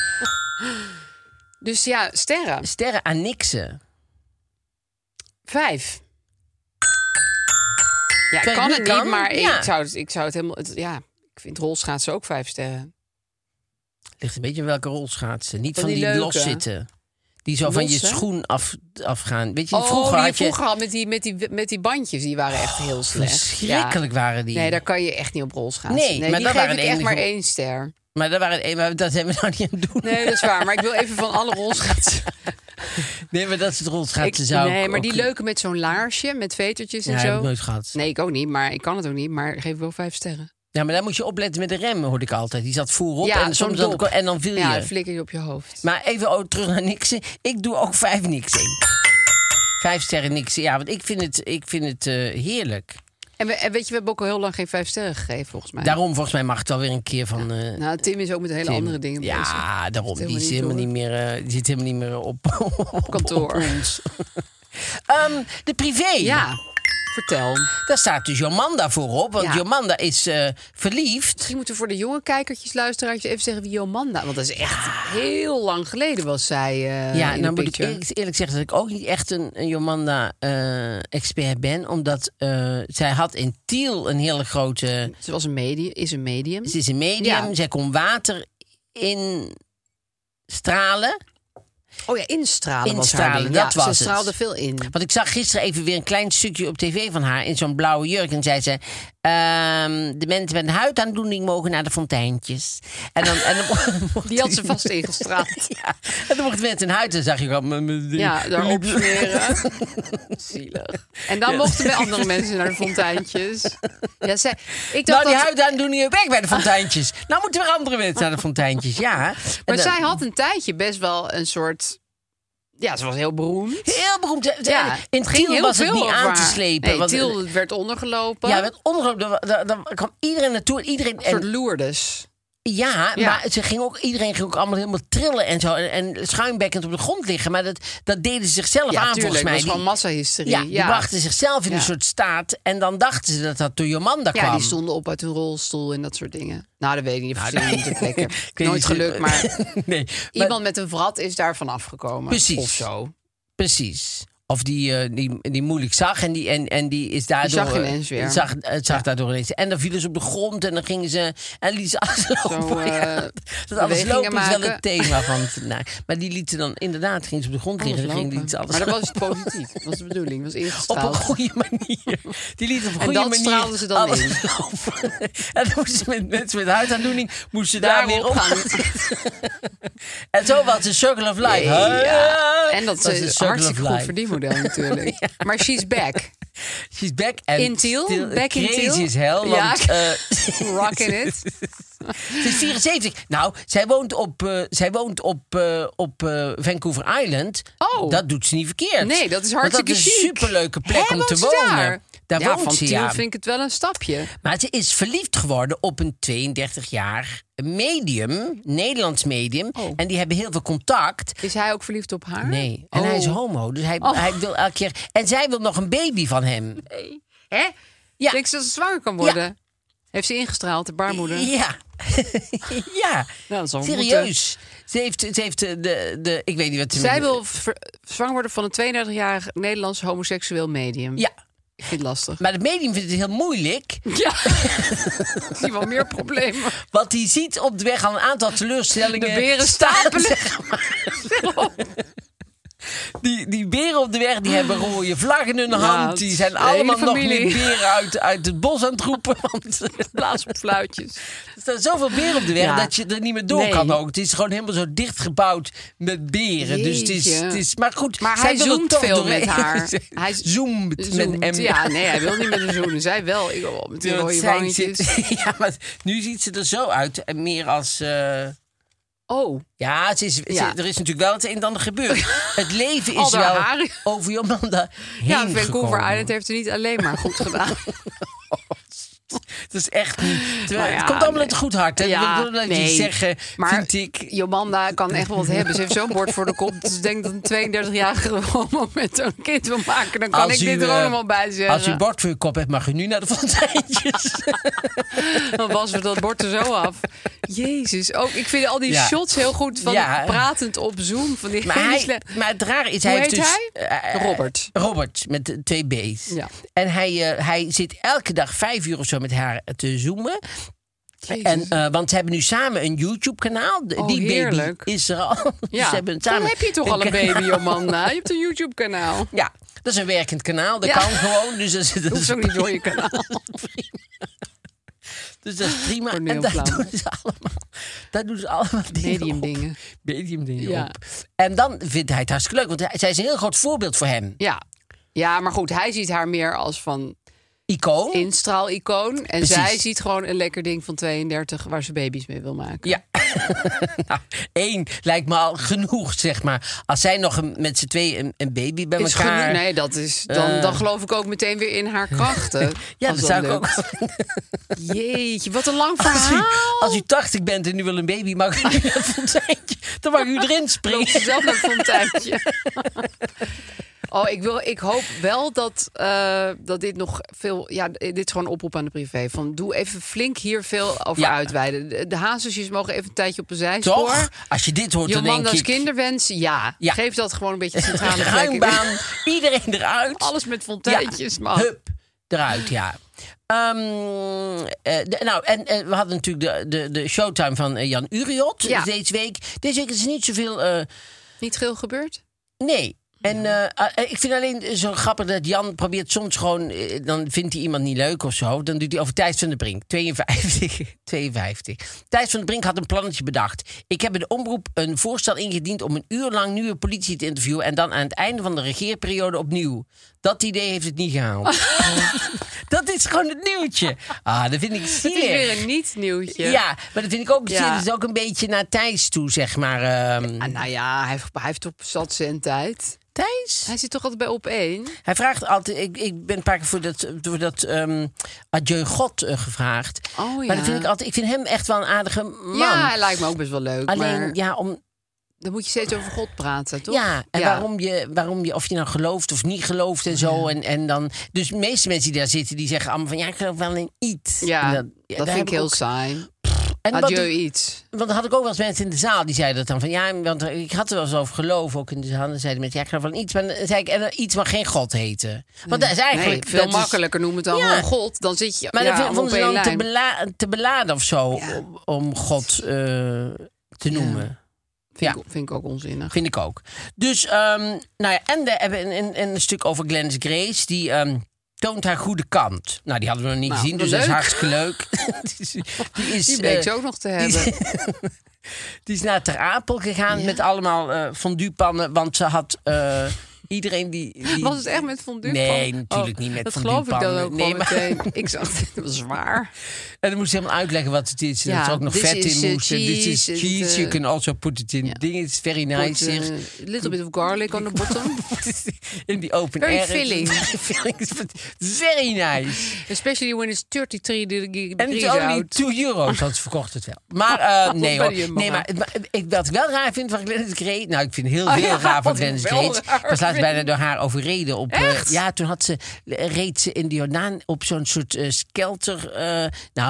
Dus ja, sterren. Sterren aan niksen. Vijf. Ja, ik Kijk, kan nu het kan, niet, maar ja. ik, zou het, ik zou het helemaal... Het, ja, ik vind rolschaatsen ook vijf sterren. Ligt een beetje in welke rol schaatsen. Niet Van van, die die, leuke. loszitten. Die zo van je Losse? schoen af, afgaan. Weet je, Oh, vroeger die je had je... vroeger had met die, met, die, met die bandjes, die waren echt heel slecht. Verschrikkelijk Ja. waren die. Nee, daar kan je echt niet op rolschaatsen. Nee, maar die dat geef waren ik de echt enige- maar één ster. Maar dat, waren, maar dat hebben we nou niet aan het doen. Nee, dat is waar. Maar ik wil even van alle rolschaatsen. Nee, maar dat soort Ik, rolschaatsen zou nee, ik maar die ook- leuke met zo'n laarsje, met vetertjes en Ja, zo. heb ik nooit gehad. Nee, ik ook niet, maar ik kan het ook niet. Maar geef wel vijf sterren. Ja, maar daar moet je opletten met de rem, hoorde ik altijd. Die zat voorop Ja, en, zo'n soms dan, dop. en dan viel Ja, je. dan flikker je op je hoofd. Maar even oh, terug naar niksen. Ik doe ook vijf niksen. Vijf sterren niksen. Ja, want ik vind het, ik vind het uh, heerlijk. En, we, en weet je, we hebben ook al heel lang geen vijf sterren gegeven, volgens mij. Daarom, volgens mij mag het alweer een keer van... Uh, Nou, Tim is ook met hele Tim. andere dingen bezig. Ja, daarom. Dat Die, is is helemaal helemaal niet niet meer, uh, die zit helemaal niet meer op, op kantoor. op ons. um, de privé. Ja, vertel. Daar staat dus Jomanda voorop. Want Ja. Jomanda is uh, verliefd. Misschien moeten we voor de jonge kijkertjes, luisteraartjes even zeggen wie Jomanda... Want dat is echt heel lang geleden was zij uh, Ja, in nou de moet ik picture. eerlijk, eerlijk zeggen dat ik ook niet echt een, een Jomanda-expert ben. Omdat uh, zij had in Tiel een hele grote... Ze was een medium, is een medium. Ze is een medium. Ja. Zij kon water instralen. Oh ja, instralen was haar Instralen, ding. dat ja, was ze het. straalde veel in. Want ik zag gisteren even weer een klein stukje op tv van haar in zo'n blauwe jurk. En zei ze, ehm, de mensen met een huidaandoening mogen naar de fonteintjes. En dan, en dan mocht Die had ze vast ingestraald. Ja, en dan mochten mensen een huid en zag je gewoon... met- met die- Ja, daar opsmeren. Zielig. En dan mochten weer andere mensen naar de fonteintjes. Ja, zij, ik dacht Nou, die dat, huidaandoening heb ik bij de fonteintjes. Nou moeten weer andere mensen naar de fonteintjes, ja. maar En dan- zij had een tijdje best wel een soort... Ja, ze was heel beroemd. Heel beroemd. Ja, In het ging Tiel heel was het veel niet over aan te haar. slepen. Nee, want- Tiel werd ondergelopen. Ja, met onderloop, daar, daar kwam iedereen naartoe. En iedereen, een soort en, Lourdes. ja, Ja. maar ze ging ook, iedereen ging ook allemaal helemaal trillen en zo. En, en schuimbekkend op de grond liggen. Maar dat, dat deden ze zichzelf Ja, aan, tuurlijk. volgens mij. Dat was Die- gewoon massahysterie. ja, die brachten zichzelf in Ja. een soort staat. En dan dachten ze dat dat door Jomanda Ja, kwam. die stonden op uit hun rolstoel en dat soort dingen. Nou, dat weet ik niet. Nou, Nou, nee. niet plekken. Ik weet Nooit niet- gelukt, maar nee, maar- iemand met een vrat is daarvan afgekomen. Precies. Of zo. Precies. Of die, uh, die, die moeilijk zag en die, en, en die is daardoor... Die zag ineens weer. Zag, uh, zag daardoor ineens. En dan vielen ze op de grond en dan gingen ze... En lieten ze alles lopen. Zo, uh, Ja, dat alles bewegingen lopen is wel maken. het thema van... Het, nou, maar die lieten dan inderdaad... Gingen ze op de grond liggen en dan gingen Lopen. ze alles Maar dat was lopen. positief. Dat was de bedoeling. Dat was Op ingestraald. een goede manier. Die lieten op een En goede dat manier straalden ze dan alles in. lopen. En dan moesten ze met mensen met huidaandoening... moesten ze Daar daar weer op gaan. En zo was de Circle of Life. Ja. En dat Was de is een Circle hartstikke of goed Life. verdienmodel natuurlijk. Maar she's back. She's back. En In Tiel? still Back in crazy Tiel? as hell. Ja. Want, eh, Rocking it. Ze is vierenzeventig. Nou, zij woont op, uh, zij woont op, uh, op uh, Vancouver Island. Oh. Dat doet ze niet verkeerd. Nee, dat is Want hartstikke dat is een chic. superleuke plek Hè, om woont te ze wonen. Daar, Daar ja, woont van ze, Tiel ja. vind ik het wel een stapje. Maar ze is verliefd geworden op een tweeëndertig jaar medium, Nederlands medium. Oh. En die hebben heel veel contact. Is hij ook verliefd op haar? Nee, en Oh. hij is homo. Dus hij, Oh. hij wil elke keer... En zij wil nog een baby van hem. Hè? Ja. Denk ze dat ze zwanger kan worden? Heeft ze ingestraald, de baarmoeder? Ja. ja, Ja, dat zal serieus. Ze heeft, ze heeft de, de, de... Ik weet niet wat ze... Zij met- wil ver- zwanger worden van een tweeëndertigjarig Nederlands homoseksueel medium. Ja, Ik vind het lastig. maar het medium vindt het heel moeilijk. Ja, ik zie wel meer problemen. Want die ziet op de weg al een aantal teleurstellingen... De beren staan, stapelen. zeg maar. Die, die beren op de weg, die hebben rode vlag in hun Ja, hand. Die zijn de hele allemaal nog familie. meer beren uit, uit het bos aan het roepen. Want Blaas op fluitjes. er staan zoveel beren op de weg Ja. dat je er niet meer door Nee. kan ook. Het is gewoon helemaal zo dicht gebouwd met beren. Dus het is, Jeetje. het is... Maar goed, Maar zij hij wil er zoomt toch veel doorheen. met haar. Hij zoomt, met Zoomt. een M. Ja, nee, hij wil niet met een zoenen. Zij wel. Ik wil wel met die Ja, want rode zij wangetjes. zit- ja, maar nu ziet ze er zo uit. En meer als... eh, Oh, Ja, het is, Ja. er is natuurlijk wel het een en ander gebeurd. Het leven Al is haar wel haren. over Jomanda heen ja, Vancouver gekomen. Island heeft het niet alleen maar goed gedaan. Het is echt niet... Terwijl, Nou ja, het komt allemaal nee. uit het goed hart. Hè? Ja, ik wil dat nee. niet zeggen, Maar vind ik... Jomanda kan echt wel wat hebben. Ze heeft zo'n bord voor de kop. Dus ik denk dat een tweeëndertigjarige homo met zo'n kind wil maken. Dan kan Als ik u, dit er eh, ook allemaal bij zeggen. Als u een bord voor uw kop hebt, mag u nu naar de fonteintjes. Dan wassen we dat bord er zo af. Jezus. Ook, ik vind al die Ja. shots heel goed van Ja. pratend op Zoom. Van die Maar, hele hij, sle- maar het raar is, Hoe hij heeft heet dus... hij? eh, Robert. Robert, met de twee B's. Ja. En hij, uh, hij zit elke dag vijf uur of zo met haar te zoomen. Jezus. En, uh, want ze hebben nu samen een YouTube-kanaal. Oh, Die heerlijk. baby is er al. Ja, Ze hebben dan samen heb je toch al een kanaal. baby, Jomanda. Je hebt een YouTube-kanaal. Ja, dat is een werkend kanaal. Dat Ja. kan gewoon. Dus dat, is- dat Dat is hoeft ook niet door je kanaal. Dus dat is prima. Cornel En daar Vlaanderen. doen ze allemaal, daar doen ze allemaal dingen Medium op. dingen. Medium dingen Ja. op. En dan vindt hij het hartstikke leuk. Want hij, zij is een heel groot voorbeeld voor hem. Ja. Ja, maar goed, hij ziet haar meer als van Icoon. instraal-icoon. En Precies. zij ziet gewoon een lekker ding van tweeëndertig waar ze baby's mee wil maken. Ja. nou, één lijkt me al genoeg, zeg maar. Als zij nog een, met z'n twee een, een baby bij Is elkaar... genoeg. Nee, dat is, dan, Eh. dan geloof ik ook meteen weer in haar krachten. Ja, als dat zou ik ook... lukt. Jeetje, wat een lang Als u, verhaal. als u tachtig bent en u wil een baby, mag u nu naar het fonteintje. Dan mag u erin Loopt ze springen. zelf naar het fonteintje. Oh, ik, wil, ik hoop wel dat, eh, dat dit nog veel... Ja, dit is gewoon een oproep aan de privé. Van, doe even flink hier veel over Ja. uitweiden. De, de hazesjes mogen even een tijdje op een zijspoor. Toch? Als je dit hoort, dan denk Jomanda's ik... kinderwens, ja. Ja. Geef dat gewoon een beetje centrale plek. Ruimbaan, iedereen eruit. Alles met fonteintjes, man. Hup, eruit, ja. Ehm, eh, de- nou, en eh, we hadden natuurlijk de, de, de showtime van eh, Jan Uriot Ja. deze week. Deze week is er niet zoveel... eh, Niet veel gebeurd? nee. En eh, eh, ik vind alleen zo grappig dat Jan probeert soms gewoon... eh, dan vindt hij iemand niet leuk of zo. Dan doet hij over Thijs van der Brink. tweeënvijftig. tweeënvijftig. Thijs van der Brink had een plannetje bedacht. Ik heb bij de omroep een voorstel ingediend... om een uur lang nieuwe politie te interviewen... en dan aan het einde van de regeerperiode opnieuw. Dat idee heeft het niet gehaald. Dat is gewoon het nieuwtje. Ah, dat vind ik zeer. Het is weer een niet-nieuwtje. Ja, maar dat vind ik ook, Ja. dat is ook een beetje naar Thijs toe, zeg maar. ehm. Ah, nou ja, hij heeft, hij heeft op zat zendtijd. Thijs? Hij zit toch altijd bij op één? Hij vraagt altijd, ik, ik ben een paar keer voor dat, voor dat ehm, Adieu God eh, gevraagd. Oh, Maar ja. dat vind ik altijd, ik vind hem echt wel een aardige man. Ja, hij lijkt me ook best wel leuk. Alleen, maar ja, om, dan moet je steeds over God praten, toch? ja, en Waarom, je, waarom je, of je nou gelooft of niet gelooft en zo. En, en dan, dus de meeste mensen die daar zitten, die zeggen allemaal van, ja, ik geloof wel in iets. Ja, En dat, daar vind heb ik heel ook- saai. En wat Adieu ik- iets. Want dan had ik ook wel eens mensen in de zaal die zeiden dat dan van ja, want ik had er wel eens over geloof ook in de zaal. Dan zeiden mensen ja, ik geloof wel in iets, maar dan zei ik en iets mag geen God heten. Want dat is eigenlijk Nee, veel dat is- makkelijker noem het dan Ja. gewoon God. Dan zit je Maar ja, dan allemaal vonden ze op één dan te, lijn. bela- te beladen of zo Ja. om, om God eh, te noemen. Vind, Ja. ik, vind ik ook onzinnig. Vind ik ook. Dus, ehm, nou ja, en we hebben een, een, een stuk over Glennis Grace. Die ehm, toont haar goede kant. Nou, die hadden we nog niet Nou, gezien, dus leuk. dat is hartstikke leuk. die is, die is, Die bleek eh, ze ook nog te die hebben. is- Die is naar Ter Apel gegaan met allemaal eh fonduepannen. Want ze had eh, iedereen die, die... Was het echt met fondue? Nee, natuurlijk niet met Dat geloof ik dan fonduepannen. ook Nee, gewoon maar- meteen. Ik zag het was zwaar. En dan moest ze helemaal uitleggen wat het is. En Ja, dat er ook nog this vet is, in uh, moest. En This is cheese and, cheese. uh, You can also put it in ja. dingen. It's very nice. Put, zeg. uh, a little bit of garlic on the bottom. In die open Very air. filling. Very filling. Very nice. Especially when it's thirty-three degrees En it's only out. two euro's, want ze verkocht het wel. Maar uh, nee Bij hoor. de Nee, maar, maar ik, wat ik wel raar vind van Glennis Grace... Nou, ik vind heel Ah, veel ja, raar van wat ik Glennis wel Grace. raar Ik was laatst vind. bijna door haar overreden. Op, eh, Echt? ja, toen had ze, reed ze in de Jordaan op zo'n soort eh, skelter. eh, nou,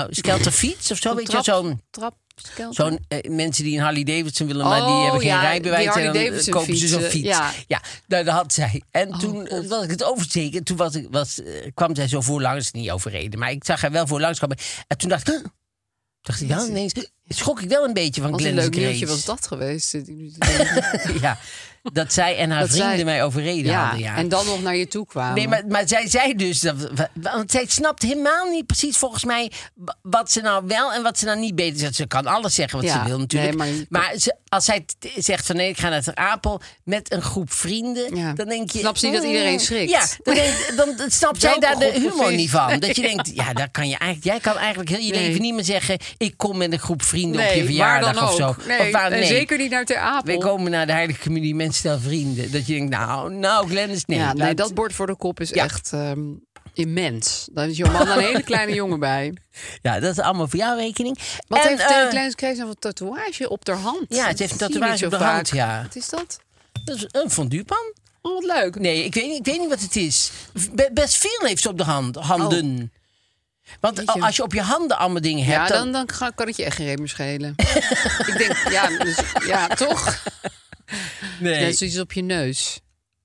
nou, skelterfiets of zo, Een weet trap, je, zo'n... Trap, skelter. Zo'n eh, mensen die een Harley Davidson willen, maar die Oh, hebben geen ja, rijbewijs. die Harley en dan Davidson kopen ze zo'n fietsen, fiets. ja. Ja, nou, dat had zij. En Oh, toen God. was ik het oversteken. Toen was ik, was, eh, kwam zij zo voorlangs, niet overreden. Maar ik zag haar wel voorlangs komen. En toen dacht ik... Huh? Dacht ik wel ineens... Schrok ik wel een beetje van Wat een Glennis leuk Grace. nieuwtje was dat geweest. zit ik nu te denken. Ja, dat zij en haar Dat vrienden zij- mij overreden ja, hadden. Ja. en dan nog naar je toe kwamen. Nee, maar, maar zij zei dus... Dat, want zij snapt helemaal niet precies volgens mij... wat ze nou wel en wat ze nou niet beter zegt. Ze kan alles zeggen wat Ja, ze wil natuurlijk. nee, maar maar- ze, als zij t- zegt van nee, ik ga naar Ter Apel... met een groep vrienden, Ja. dan denk je... Snapt ze niet dat iedereen schrikt? Ja, dan, denk, dan, dan snapt zij Welke daar de groep humor precies? niet van. Dat je denkt, ja, daar kan je eigenlijk, jij kan eigenlijk heel je Nee. leven niet meer zeggen... ik kom met een groep vrienden op je nee, waar verjaardag dan of zo. ook. Nee, Of waar, en nee. zeker niet naar Ter Apel. Wij komen naar de Heilige Communie, mensen stel vrienden. Dat je denkt, nou, nou, Glennis, nee. ja, nee, laat- dat bord voor de kop is Ja. echt ehm, immens. Daar is jouw man een hele kleine jongen bij. Ja, dat is allemaal voor jouw rekening. Wat En, heeft eh, uh, Glennis Grace nou een tatoeage op haar hand? Ja, het heeft een Dat zie je tatoeage niet op zo de hand, vaak. ja. Wat is dat? Dat is een fonduepan. Oh, wat leuk. Nee, ik weet, niet, ik weet niet wat het is. Be- best veel heeft ze op de hand, handen. Want Weet je. als je op je handen allemaal dingen hebt... Ja, dan, dan ga- kan het je echt geen reet meer schelen. Ik denk, ja, dus, ja toch? nee. Net zoiets op je neus.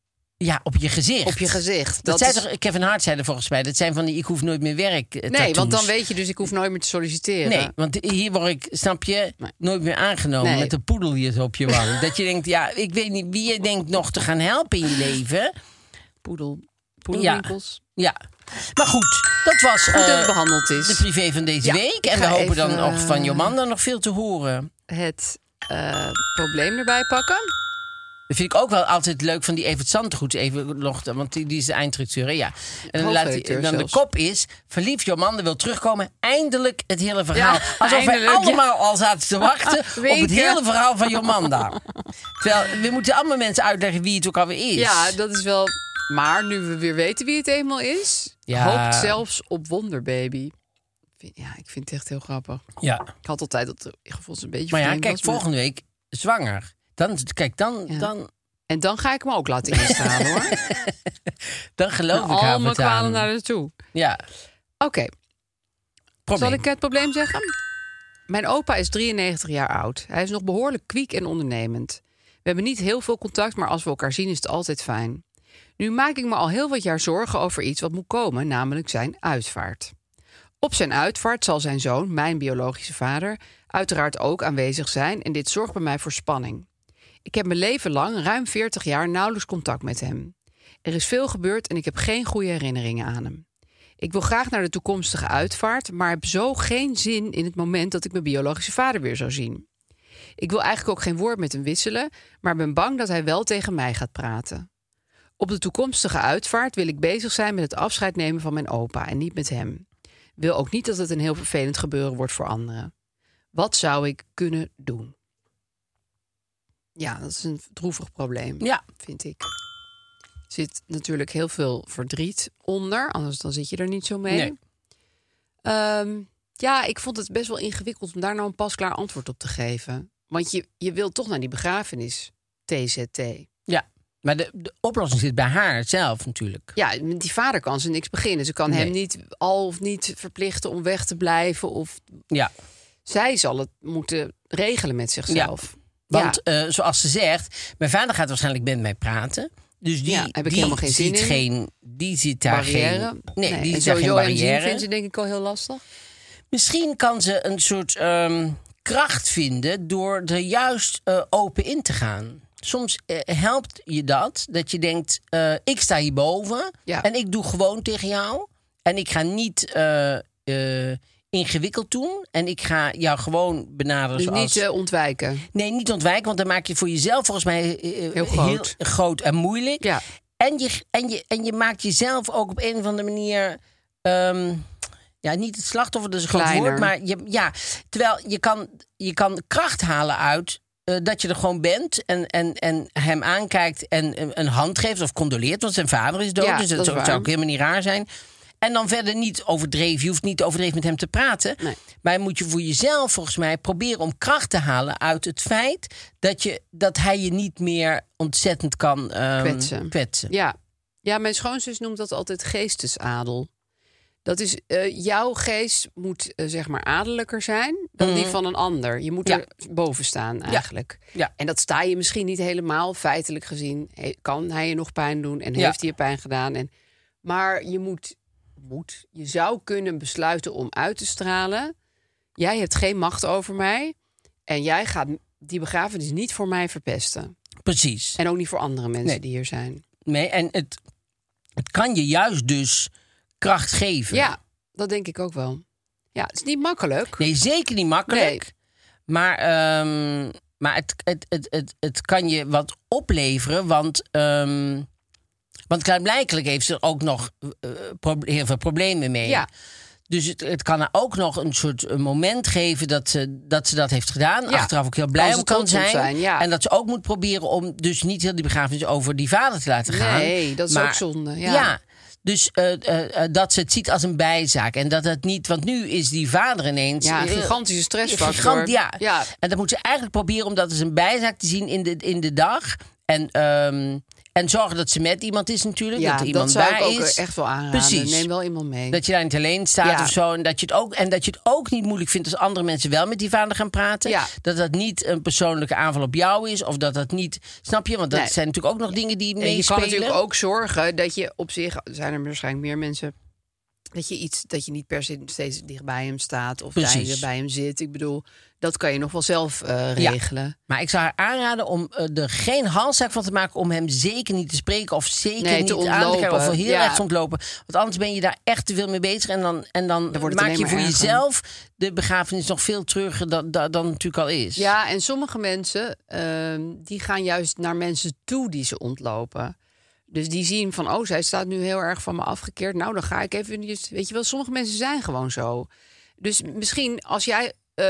Ja, op je gezicht. Op je gezicht. Dat, Dat zei is- toch, Kevin Hart zei er volgens mij... dat zijn van die ik hoef nooit meer werk eh, Nee, tattoos. want dan weet je dus, ik hoef nooit meer te solliciteren. Nee, want hier word ik, snap je, Nee. nooit meer aangenomen Nee. met een poedel hier zo op je wang. Dat je denkt, ja, ik weet niet wie je denkt nog te gaan helpen in je leven. Poedel, poedelwinkels. Ja, maar goed, dat was Goed dat eh, het behandeld is. de privé van deze Ja, week. ik En we ga hopen dan even, nog van eh, Jomanda nog veel te horen. Het eh, probleem erbij pakken. Dat vind ik ook wel altijd leuk van die Evert Zandgoeds even nog, want die, die is de eindredacteur. hè, Ja. En dan, laat hij, Hoofdredacteur dan de zelfs. kop is: verliefd Jomanda wil terugkomen. Eindelijk het hele verhaal. Ja, Alsof wij eindelijk, allemaal al zaten te wachten op Weken. het hele verhaal van Jomanda. Terwijl we moeten allemaal mensen uitleggen wie het ook alweer is. Ja, dat is wel... Maar nu we weer weten wie het eenmaal is... Ja. hoopt zelfs op Wonderbaby. Ja, ik vind het echt heel grappig. Ja. Ik had altijd dat het gevoel een beetje Maar ja, vreemd kijk, was, maar- volgende week zwanger. Dan, kijk, dan, Ja. dan, En dan ga ik hem ook laten instralen, hoor. dan geloof ik Al haar mijn kwalen aan. naar naartoe. Ja, Oké, probleem. zal ik het probleem zeggen? Mijn opa is drieënnegentig jaar oud. Hij is nog behoorlijk kwiek en ondernemend. We hebben niet heel veel contact, maar als we elkaar zien is het altijd fijn. Nu maak ik me al heel wat jaar zorgen over iets wat moet komen, namelijk zijn uitvaart. Op zijn uitvaart zal zijn zoon, mijn biologische vader, uiteraard ook aanwezig zijn en dit zorgt bij mij voor spanning. Ik heb mijn leven lang, ruim veertig jaar, nauwelijks contact met hem. Er is veel gebeurd en ik heb geen goede herinneringen aan hem. Ik wil graag naar de toekomstige uitvaart, maar heb zo geen zin in het moment dat ik mijn biologische vader weer zou zien. Ik wil eigenlijk ook geen woord met hem wisselen, maar ben bang dat hij wel tegen mij gaat praten. Op de toekomstige uitvaart wil ik bezig zijn met het afscheid nemen van mijn opa en niet met hem. Wil ook niet dat het een heel vervelend gebeuren wordt voor anderen. Wat zou ik kunnen doen? Ja, dat is een droevig probleem, Ja. vind ik. Er zit natuurlijk heel veel verdriet onder, anders dan zit je er niet zo mee. Nee. Ehm, ja, ik vond het best wel ingewikkeld om daar nou een pasklaar antwoord op te geven. Want je, je wilt toch naar die begrafenis, T Z T. Ja, maar de, de oplossing zit bij haar zelf natuurlijk. Ja, met die vader kan ze niks beginnen. Ze kan Nee. hem niet al of niet verplichten om weg te blijven. Of Ja, zij zal het moeten regelen met zichzelf. want eh, zoals ze zegt, mijn vader gaat waarschijnlijk met mij praten. Dus die, Ja, heb ik die helemaal geen zin ziet in. geen, die ziet daar Barrière. geen, nee, die en ziet daar geen sowieso hem zien barrière. vindt ze denk ik al heel lastig. Misschien kan ze een soort ehm, kracht vinden door er juist eh, open in te gaan. Soms eh, helpt je dat, dat je denkt, eh, ik sta hierboven Ja. en ik doe gewoon tegen jou. En ik ga niet eh, eh, ingewikkeld doen en ik ga jou gewoon benaderen Dus zoals... niet eh, ontwijken. Nee, niet ontwijken, want dan maak je voor jezelf volgens mij eh, Heel groot. groot en moeilijk. Ja. En, je, en, je, en je maakt jezelf ook op een of andere manier... ehm, ja, niet het slachtoffer, dat is een groot Kleiner. woord. Maar je, ja, terwijl je kan, je kan kracht halen uit eh, dat je er gewoon bent... En, en, en hem aankijkt en een, een hand geeft of condoleert. Want zijn vader is dood, Ja, dus dat, dat is zou, waar. zou ook helemaal niet raar zijn. En dan verder niet overdreven. Je hoeft niet overdreven met hem te praten. Nee. Maar je moet je voor jezelf volgens mij proberen om kracht te halen uit het feit dat, je, dat hij je niet meer ontzettend kan ehm, Kwetsen. kwetsen. Ja. ja, mijn schoonzus noemt dat altijd geestesadel. Dat is, uh, jouw geest moet uh, zeg maar adellijker zijn dan die van een ander. Je moet Ja. er boven staan eigenlijk. Ja. Ja. En dat sta je misschien niet helemaal. Feitelijk gezien he- kan hij je nog pijn doen en Ja. heeft hij je pijn gedaan. En, maar je moet, moet, je zou kunnen besluiten om uit te stralen. Jij hebt geen macht over mij. En jij gaat die begrafenis niet voor mij verpesten. Precies. En ook niet voor andere mensen Nee. die hier zijn. Nee, en het, het kan je juist dus kracht geven. Ja, dat denk ik ook wel. Ja, het is niet makkelijk. Nee, zeker niet makkelijk. Nee. Maar, ehm, maar het, het, het, het, het kan je wat opleveren. Want, um, want klaarblijkelijk heeft ze er ook nog uh, pro- heel veel problemen mee. Ja. Dus het, het kan haar ook nog een soort een moment geven dat ze dat, ze dat heeft gedaan. Ja. Achteraf ook heel blij Kan ze om kan trots op zijn. zijn, ja. En dat ze ook moet proberen om dus niet heel die begrafenis over die vader te laten gaan. Nee, dat is Maar- ook zonde. Ja. Ja. Dus uh, uh, uh, dat ze het ziet als een bijzaak. En dat het niet... Want nu is die vader ineens... Ja, een uh, gigantische stressfactor. Gigant, ja. Ja. En dat moet ze eigenlijk proberen om dat als een bijzaak te zien in de, in de dag. En, um, en zorgen dat ze met iemand is natuurlijk. Ja, dat er dat iemand zou bij ik ook is. echt wel aanraden. Precies. Neem wel iemand mee. Dat je daar niet alleen staat Ja. of zo. En dat, je het ook, en dat je het ook niet moeilijk vindt als andere mensen wel met die vader gaan praten. Ja. Dat dat niet een persoonlijke aanval op jou is. Of dat dat niet... Snap je? Want dat Nee. zijn natuurlijk ook nog dingen die En je kan meespelen. natuurlijk ook zorgen dat je op zich... Er zijn er waarschijnlijk meer mensen... Dat je, iets, dat je niet per se steeds dicht bij hem staat. Of Precies. hij bij hem zit. Ik bedoel, dat kan je nog wel zelf uh, Ja. regelen. Maar ik zou haar aanraden om uh, er geen halszaak van te maken... om hem zeker niet te spreken of zeker Nee, niet te aan te ontlopen. krijgen... of wel heel Ja. erg te ontlopen. Want anders ben je daar echt te veel mee bezig... en dan, en dan, Dan wordt het maak alleen je voor maar erger. jezelf de begrafenis nog veel treuriger dan, dan, dan het natuurlijk al is. Ja, en sommige mensen... Uh, die gaan juist naar mensen toe die ze ontlopen. Dus die zien van, oh, zij staat nu heel erg van me afgekeerd. Nou, dan ga ik even... Weet je wel, sommige mensen zijn gewoon zo. Dus misschien als jij uh,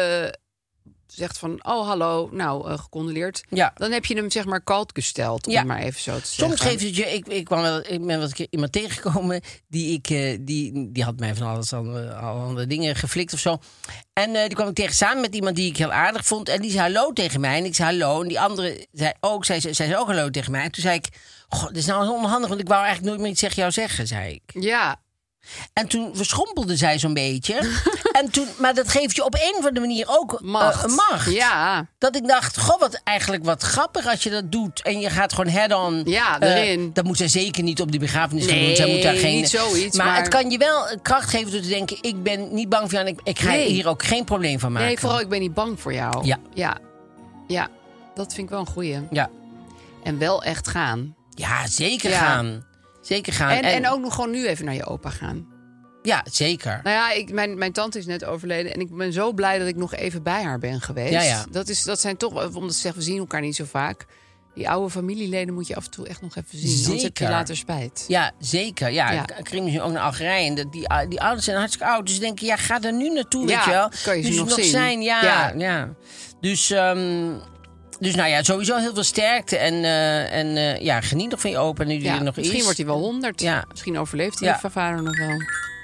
zegt van, oh, hallo, nou, uh, gecondoleerd. Ja. Dan heb je hem zeg maar kalt gesteld, om Ja. het maar even zo te Soms zeggen. geeft het je... Ik, ik, kwam wel, ik ben wel een keer iemand tegengekomen... die, ik, uh, die, die had mij van alles andere, alle andere dingen geflikt of zo. En uh, die kwam ik tegen samen met iemand die ik heel aardig vond. En die zei hallo tegen mij. En ik zei hallo. En die andere zei ook, zei, zei, zei ook hallo tegen mij. En toen zei ik... Goh, dit is nou onhandig, want ik wou eigenlijk nooit meer iets tegen jou zeggen, zei ik. Ja, En toen verschrompelde zij zo'n beetje. en toen, maar dat geeft je op een of andere manier ook macht. Uh, macht. Ja, Dat ik dacht, goh, wat eigenlijk wat grappig als je dat doet. En je gaat gewoon head-on. Ja, Uh, erin. dat moet zij zeker niet op die begrafenis gaan Nee, doen. Zij moet daar geen, niet zoiets, Maar, maar- het kan je wel kracht geven door te denken... ik ben niet bang voor jou en ik, ik ga Nee. hier ook geen probleem van maken. nee, vooral ik ben niet bang voor jou. Ja. Ja, ja, dat vind ik wel een goeie. Ja, En wel echt gaan. ja zeker Ja. gaan. Zeker gaan. En, en ook nog gewoon nu even naar je opa gaan. Ja, zeker. Nou ja, ik, mijn, mijn tante is net overleden. En ik ben zo blij dat ik nog even bij haar ben geweest. Ja, ja. Dat, is, dat zijn toch, omdat ze zeggen, we zien elkaar niet zo vaak. Die oude familieleden moet je af en toe echt nog even zien. Anders heb je Zeker. later spijt. Ja, zeker. Ja, Ja. ik ging misschien ook naar Algerije. En dat- die, die ouders zijn hartstikke oud. Dus ze denken, ja, ga er nu naartoe, Ja, weet je wel. kan je ze nu ze nog nog zien. zijn, ja. ja. Ja. Dus, ehm, dus nou ja, sowieso heel veel sterkte. En, uh, en uh, ja, geniet nog van je opa nu die Ja, er nog misschien is. wordt hij wel honderd. Ja. Misschien overleeft hij Ja. van vader nog wel.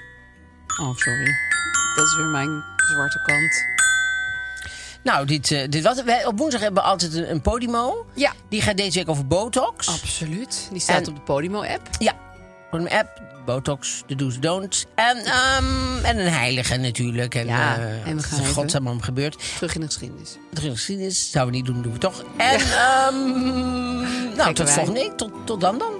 Oh, sorry. Dat is weer mijn zwarte kant. Nou, dit, uh, dit was, wij, op woensdag hebben we altijd een, een Podimo. Ja, Die gaat deze week over botox. absoluut. Die staat En- op de Podimo-app. Ja, gewoon een app. Botox, de do's, don'ts. En, um, en een heilige natuurlijk. En, Ja, uh, en we gaan het is even- godsnaam gebeurd. Terug in de geschiedenis. Terug in de geschiedenis. Zouden we niet doen, doen we toch. En ehm, nou, tot wij. volgende week. Tot, tot dan dan.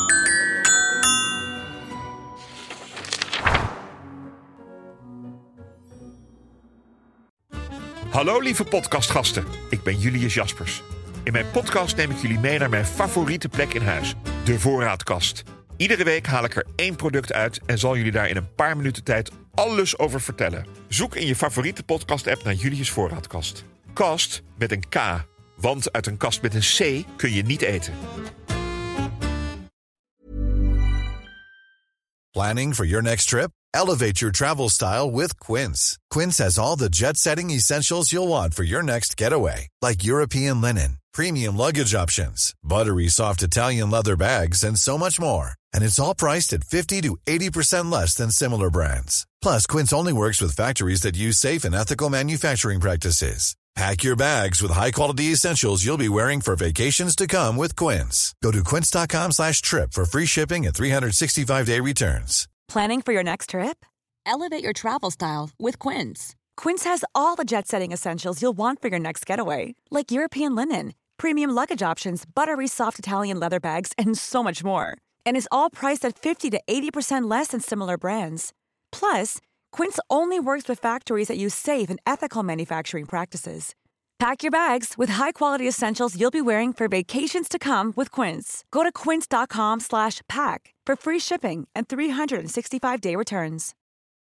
Hallo lieve podcastgasten, ik ben Julius Jaspers. In mijn podcast neem ik jullie mee naar mijn favoriete plek in huis, de voorraadkast. Iedere week haal ik er één product uit en zal jullie daar in een paar minuten tijd alles over vertellen. Zoek in je favoriete podcast-app naar Julius Voorraadkast. Kast met een K, want uit een kast met een C kun je niet eten. Planning for your next trip? Elevate your travel style with Quince. Quince has all the jet-setting essentials you'll want for your next getaway, like European linen, premium luggage options, buttery soft Italian leather bags, and so much more. And it's all priced at fifty to eighty percent less than similar brands. Plus, Quince only works with factories that use safe and ethical manufacturing practices. Pack your bags with high-quality essentials you'll be wearing for vacations to come with Quince. Go to quince.com slash trip for free shipping and three sixty-five day returns. Planning for your next trip? Elevate your travel style with Quince. Quince has all the jet-setting essentials you'll want for your next getaway, like European linen, premium luggage options, buttery soft Italian leather bags, and so much more. And is all priced at fifty to eighty percent less than similar brands. Plus, Quince only works with factories that use safe and ethical manufacturing practices. Pack your bags with high-quality essentials you'll be wearing for vacations to come with Quince. Go to quince.com slash pack for free shipping and three sixty-five day returns.